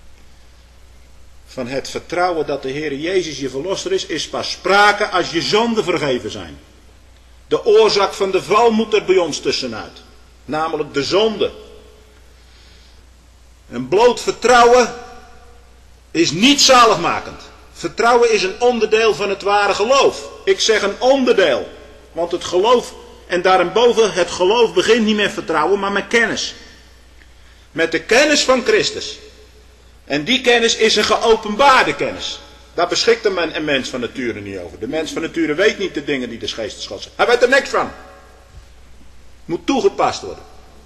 Van het vertrouwen dat de Heer Jezus je verlosser is, is pas sprake als je zonden vergeven zijn. De oorzaak van de val moet er bij ons tussenuit. Namelijk de zonde. En bloot vertrouwen is niet zaligmakend. Vertrouwen is een onderdeel van het ware geloof. Ik zeg een onderdeel. Want het geloof, en daarboven, het geloof begint niet met vertrouwen, maar met kennis. Met de kennis van Christus. En die kennis is een geopenbaarde kennis. Daar beschikt een, een mens van nature niet over. De mens van nature weet niet de dingen die de geest God zegt. Hij weet er niks van. Moet toegepast worden.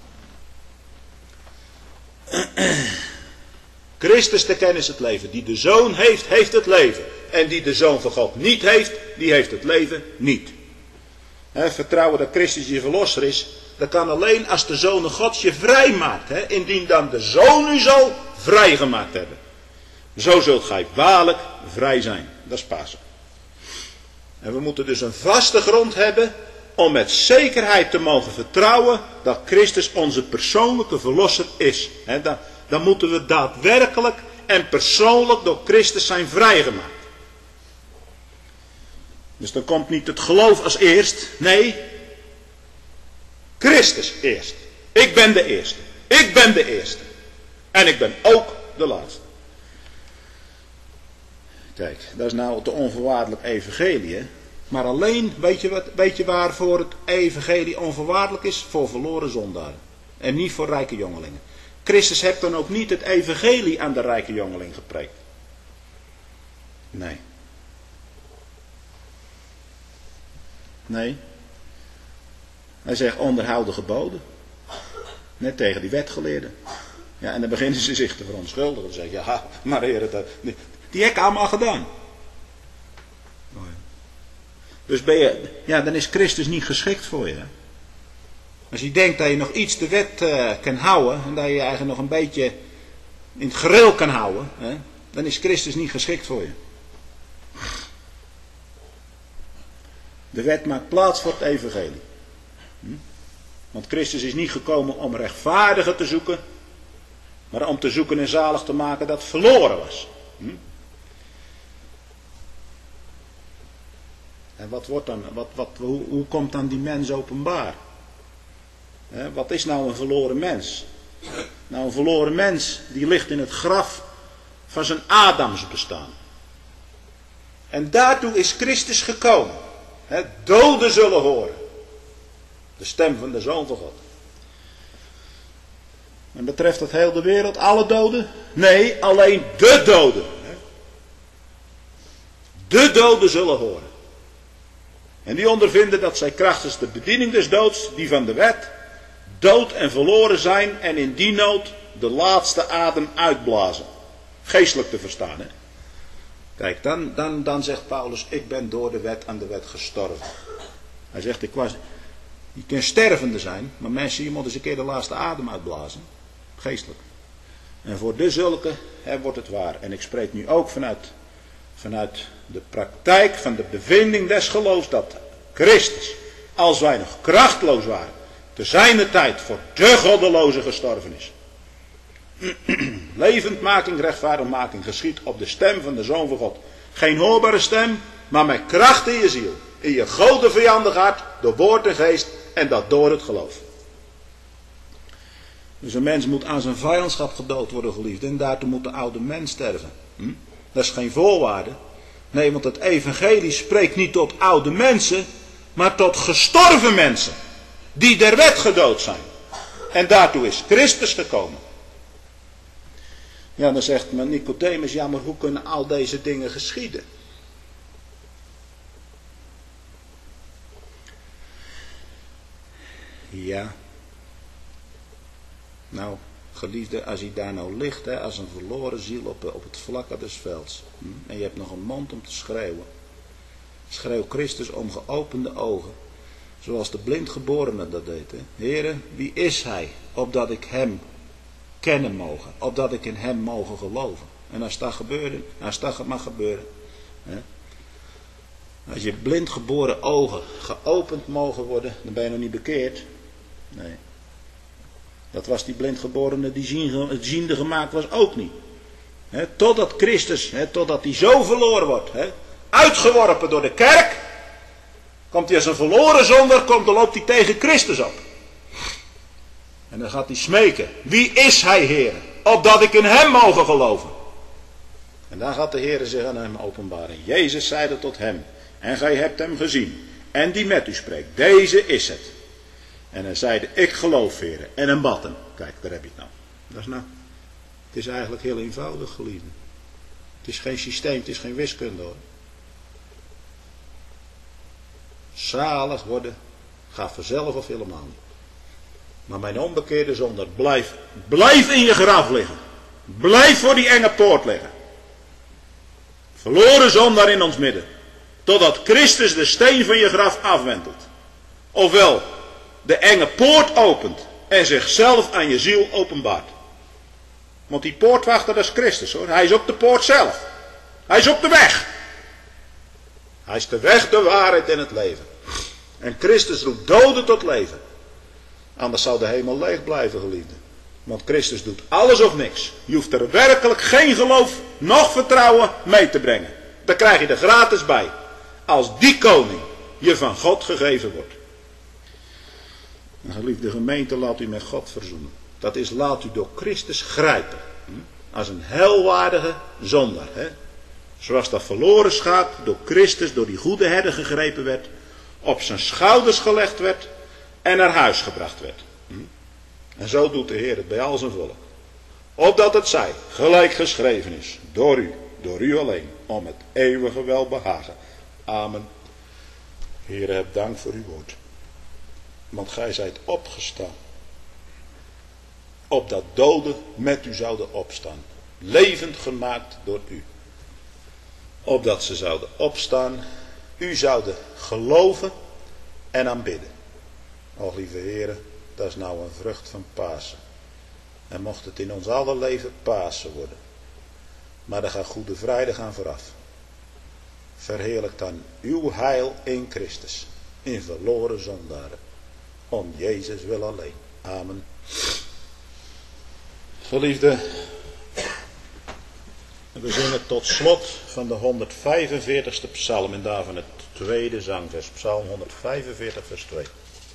Christus te kennen is het leven. Die de Zoon heeft, heeft het leven. En die de Zoon van God niet heeft, die heeft het leven niet. He, vertrouwen dat Christus je verlosser is, dat kan alleen als de Zoon God je vrij maakt. He, indien dan de Zoon u zal vrijgemaakt hebben. Zo zult gij waarlijk vrij zijn. Dat is Pasen. En we moeten dus een vaste grond hebben om met zekerheid te mogen vertrouwen dat Christus onze persoonlijke verlosser is. He, dan, dan moeten we daadwerkelijk en persoonlijk door Christus zijn vrijgemaakt. Dus dan komt niet het geloof als eerst. Nee, Christus eerst. Ik ben de eerste. Ik ben de eerste. En ik ben ook de laatste. Kijk, dat is nou het onvoorwaardelijk evangelie. Hè? Maar alleen, weet je, wat, weet je waarvoor het evangelie onvoorwaardelijk is? Voor verloren zondaren. En niet voor rijke jongelingen. Christus heeft dan ook niet het evangelie aan de rijke jongeling gepreekt. Nee. Nee. Hij zegt onderhoud de geboden. Net tegen die wetgeleerden. Ja, en dan beginnen ze zich te verontschuldigen. Dan zeggen ja, maar Heer, dat, die, die heb ik allemaal gedaan. Oh ja. Dus ben je, ja, dan is Christus niet geschikt voor je. Hè? Als je denkt dat je nog iets de wet uh, kan houden, en dat je je eigenlijk nog een beetje in het gereel kan houden, hè, dan is Christus niet geschikt voor je. De wet maakt plaats voor het evangelie. Hm? Want Christus is niet gekomen om rechtvaardigen te zoeken, maar om te zoeken en zalig te maken dat verloren was. Hm? En wat wordt dan, wat, wat, hoe, hoe komt dan die mens openbaar? He, wat is nou een verloren mens? Nou, een verloren mens, die ligt in het graf van zijn Adams bestaan. En daartoe is Christus gekomen. He, doden zullen horen. De stem van de Zoon van God. En betreft dat heel de wereld, alle doden? Nee, alleen de doden. De doden zullen horen. En die ondervinden dat zij krachtens de bediening des doods, die van de wet, dood en verloren zijn en in die nood de laatste adem uitblazen. Geestelijk te verstaan, hè. Kijk, dan, dan, dan zegt Paulus, ik ben door de wet aan de wet gestorven. Hij zegt, ik was, je kunt stervende zijn, maar mensen, je moet eens een keer de laatste adem uitblazen. Geestelijk. En voor de zulke hè, wordt het waar. En ik spreek nu ook vanuit, vanuit de praktijk van de bevinding des geloofs dat Christus, als wij nog krachtloos waren, te zijner tijd voor de goddeloze gestorven is. Levendmaking, rechtvaardigmaking geschiet op de stem van de Zoon van God. Geen hoorbare stem, maar met kracht in je ziel. In je grote vijandig hart, door woord en geest en dat door het geloof. Dus een mens moet aan zijn vijandschap gedood worden, geliefd. En daartoe moet de oude mens sterven. Hm? Dat is geen voorwaarde. Nee, want het evangelie spreekt niet tot oude mensen, maar tot gestorven mensen. Die der wet gedood zijn. En daartoe is Christus gekomen. Ja, dan zegt men Nicodemus, ja, maar hoe kunnen al deze dingen geschieden? Ja. Nou, geliefde, als hij daar nou ligt, hè, als een verloren ziel op, op het vlakke des velds. Hm, en je hebt nog een mond om te schreeuwen. Schreeuw Christus om geopende ogen. Zoals de blindgeborene dat deed. Hè. Heere, wie is hij, opdat ik hem kennen mogen, opdat ik in hem mogen geloven. En als dat gebeurde, als dat mag gebeuren. Hè. Als je blindgeboren ogen geopend mogen worden, dan ben je nog niet bekeerd. Nee. Dat was die blindgeborene die zien, ziende gemaakt was ook niet. He, totdat Christus, he, totdat hij zo verloren wordt. He, uitgeworpen door de kerk. Komt hij als een verloren zonder, komt, dan loopt hij tegen Christus op. En dan gaat hij smeken. Wie is hij, Heer? Opdat ik in hem mogen geloven. En dan gaat de Heer zich aan hem openbaren. Jezus zeide tot hem. En gij hebt hem gezien. En die met u spreekt. Deze is het. En hij zeide, ik geloof, Heer. En een bad hem. Kijk, daar heb je het nou. Dat is nou. Het is eigenlijk heel eenvoudig, geliefde. Het is geen systeem, het is geen wiskunde, hoor. Zalig worden gaat vanzelf of helemaal niet. Maar mijn onbekeerde zondaar, blijf, blijf in je graf liggen. Blijf voor die enge poort liggen. Verloren zondaar in ons midden. Totdat Christus de steen van je graf afwentelt. Ofwel de enge poort opent en zichzelf aan je ziel openbaart. Want die poortwachter, dat is Christus, hoor. Hij is op de poort zelf. Hij is op de weg. Hij is de weg, de waarheid en het leven. En Christus roept doden tot leven. Anders zou de hemel leeg blijven, geliefde. Want Christus doet alles of niks. Je hoeft er werkelijk geen geloof, noch vertrouwen mee te brengen. Daar krijg je er gratis bij. Als die koning je van God gegeven wordt. En geliefde gemeente, laat u met God verzoenen. Dat is, laat u door Christus grijpen. Als een heilwaardige zondaar. Hè? Zoals dat verloren schaap door Christus, door die goede herder gegrepen werd. Op zijn schouders gelegd werd. En naar huis gebracht werd. En zo doet de Heer het bij al zijn volk. Opdat het zij, gelijk geschreven is. Door u, door u alleen. Om het eeuwige welbehagen. Amen. Heer, heb dank voor uw woord. Want gij zijt opgestaan. Opdat doden met u zouden opstaan. Levend gemaakt door u. Opdat ze zouden opstaan. U zouden geloven en aanbidden. Och lieve heren, dat is nou een vrucht van Pasen. En mocht het in ons alle leven Pasen worden. Maar daar gaat Goede Vrijdag aan vooraf. Verheerlijk dan uw heil in Christus. In verloren zondaren. Om Jezus wil alleen. Amen. Geliefde, we zingen tot slot van de honderdvijfenveertigste psalm en daarvan het tweede zangvers. Psalm honderdvijfenveertig vers twee.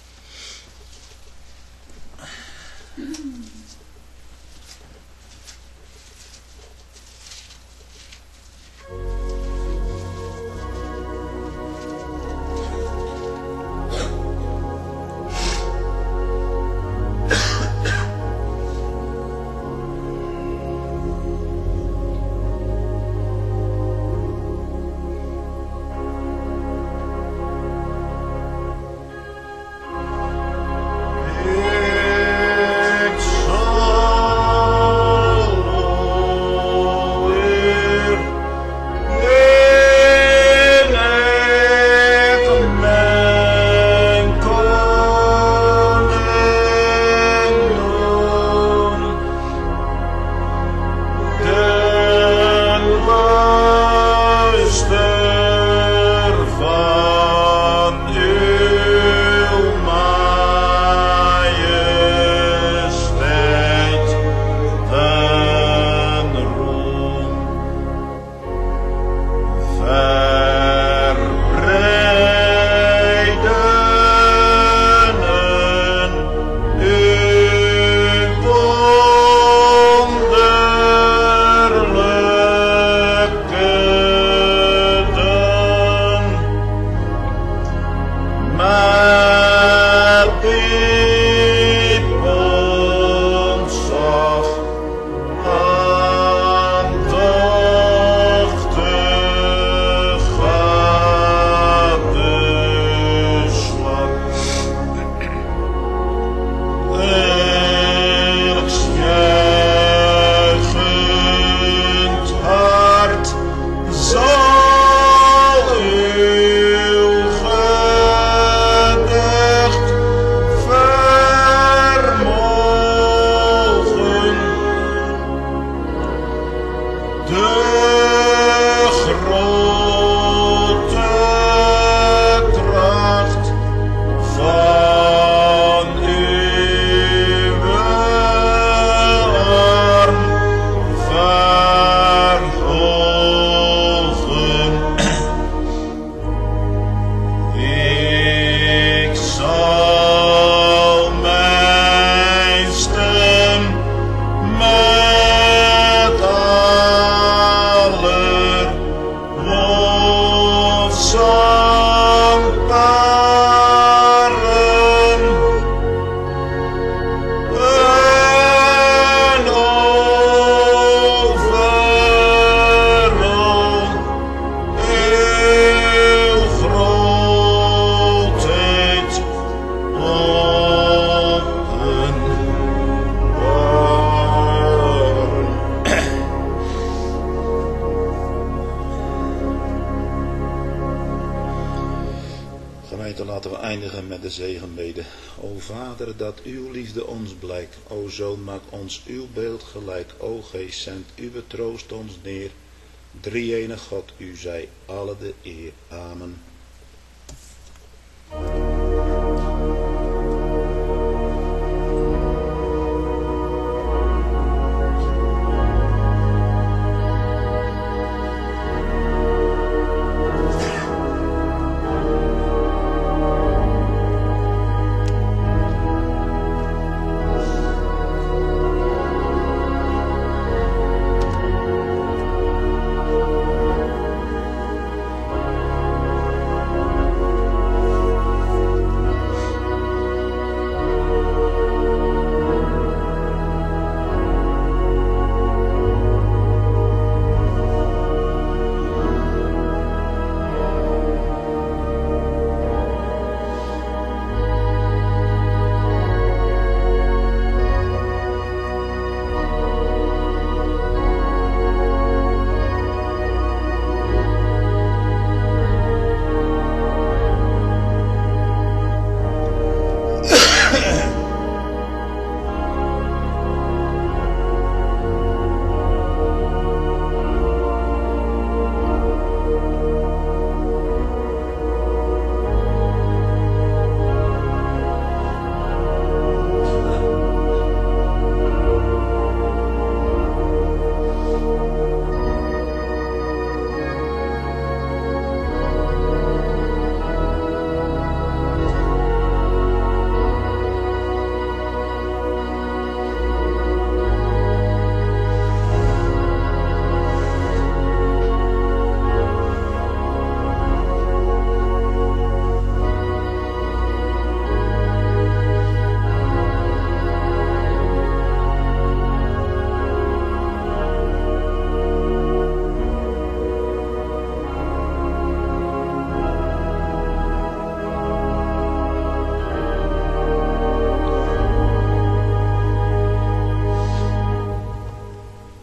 Laten we eindigen met de zegenbede. O Vader, dat uw liefde ons blijkt. O Zoon, maak ons uw beeld gelijk. O Geest, zend uw troost ons neer. Drie-enige God, u zij alle de eer. Amen.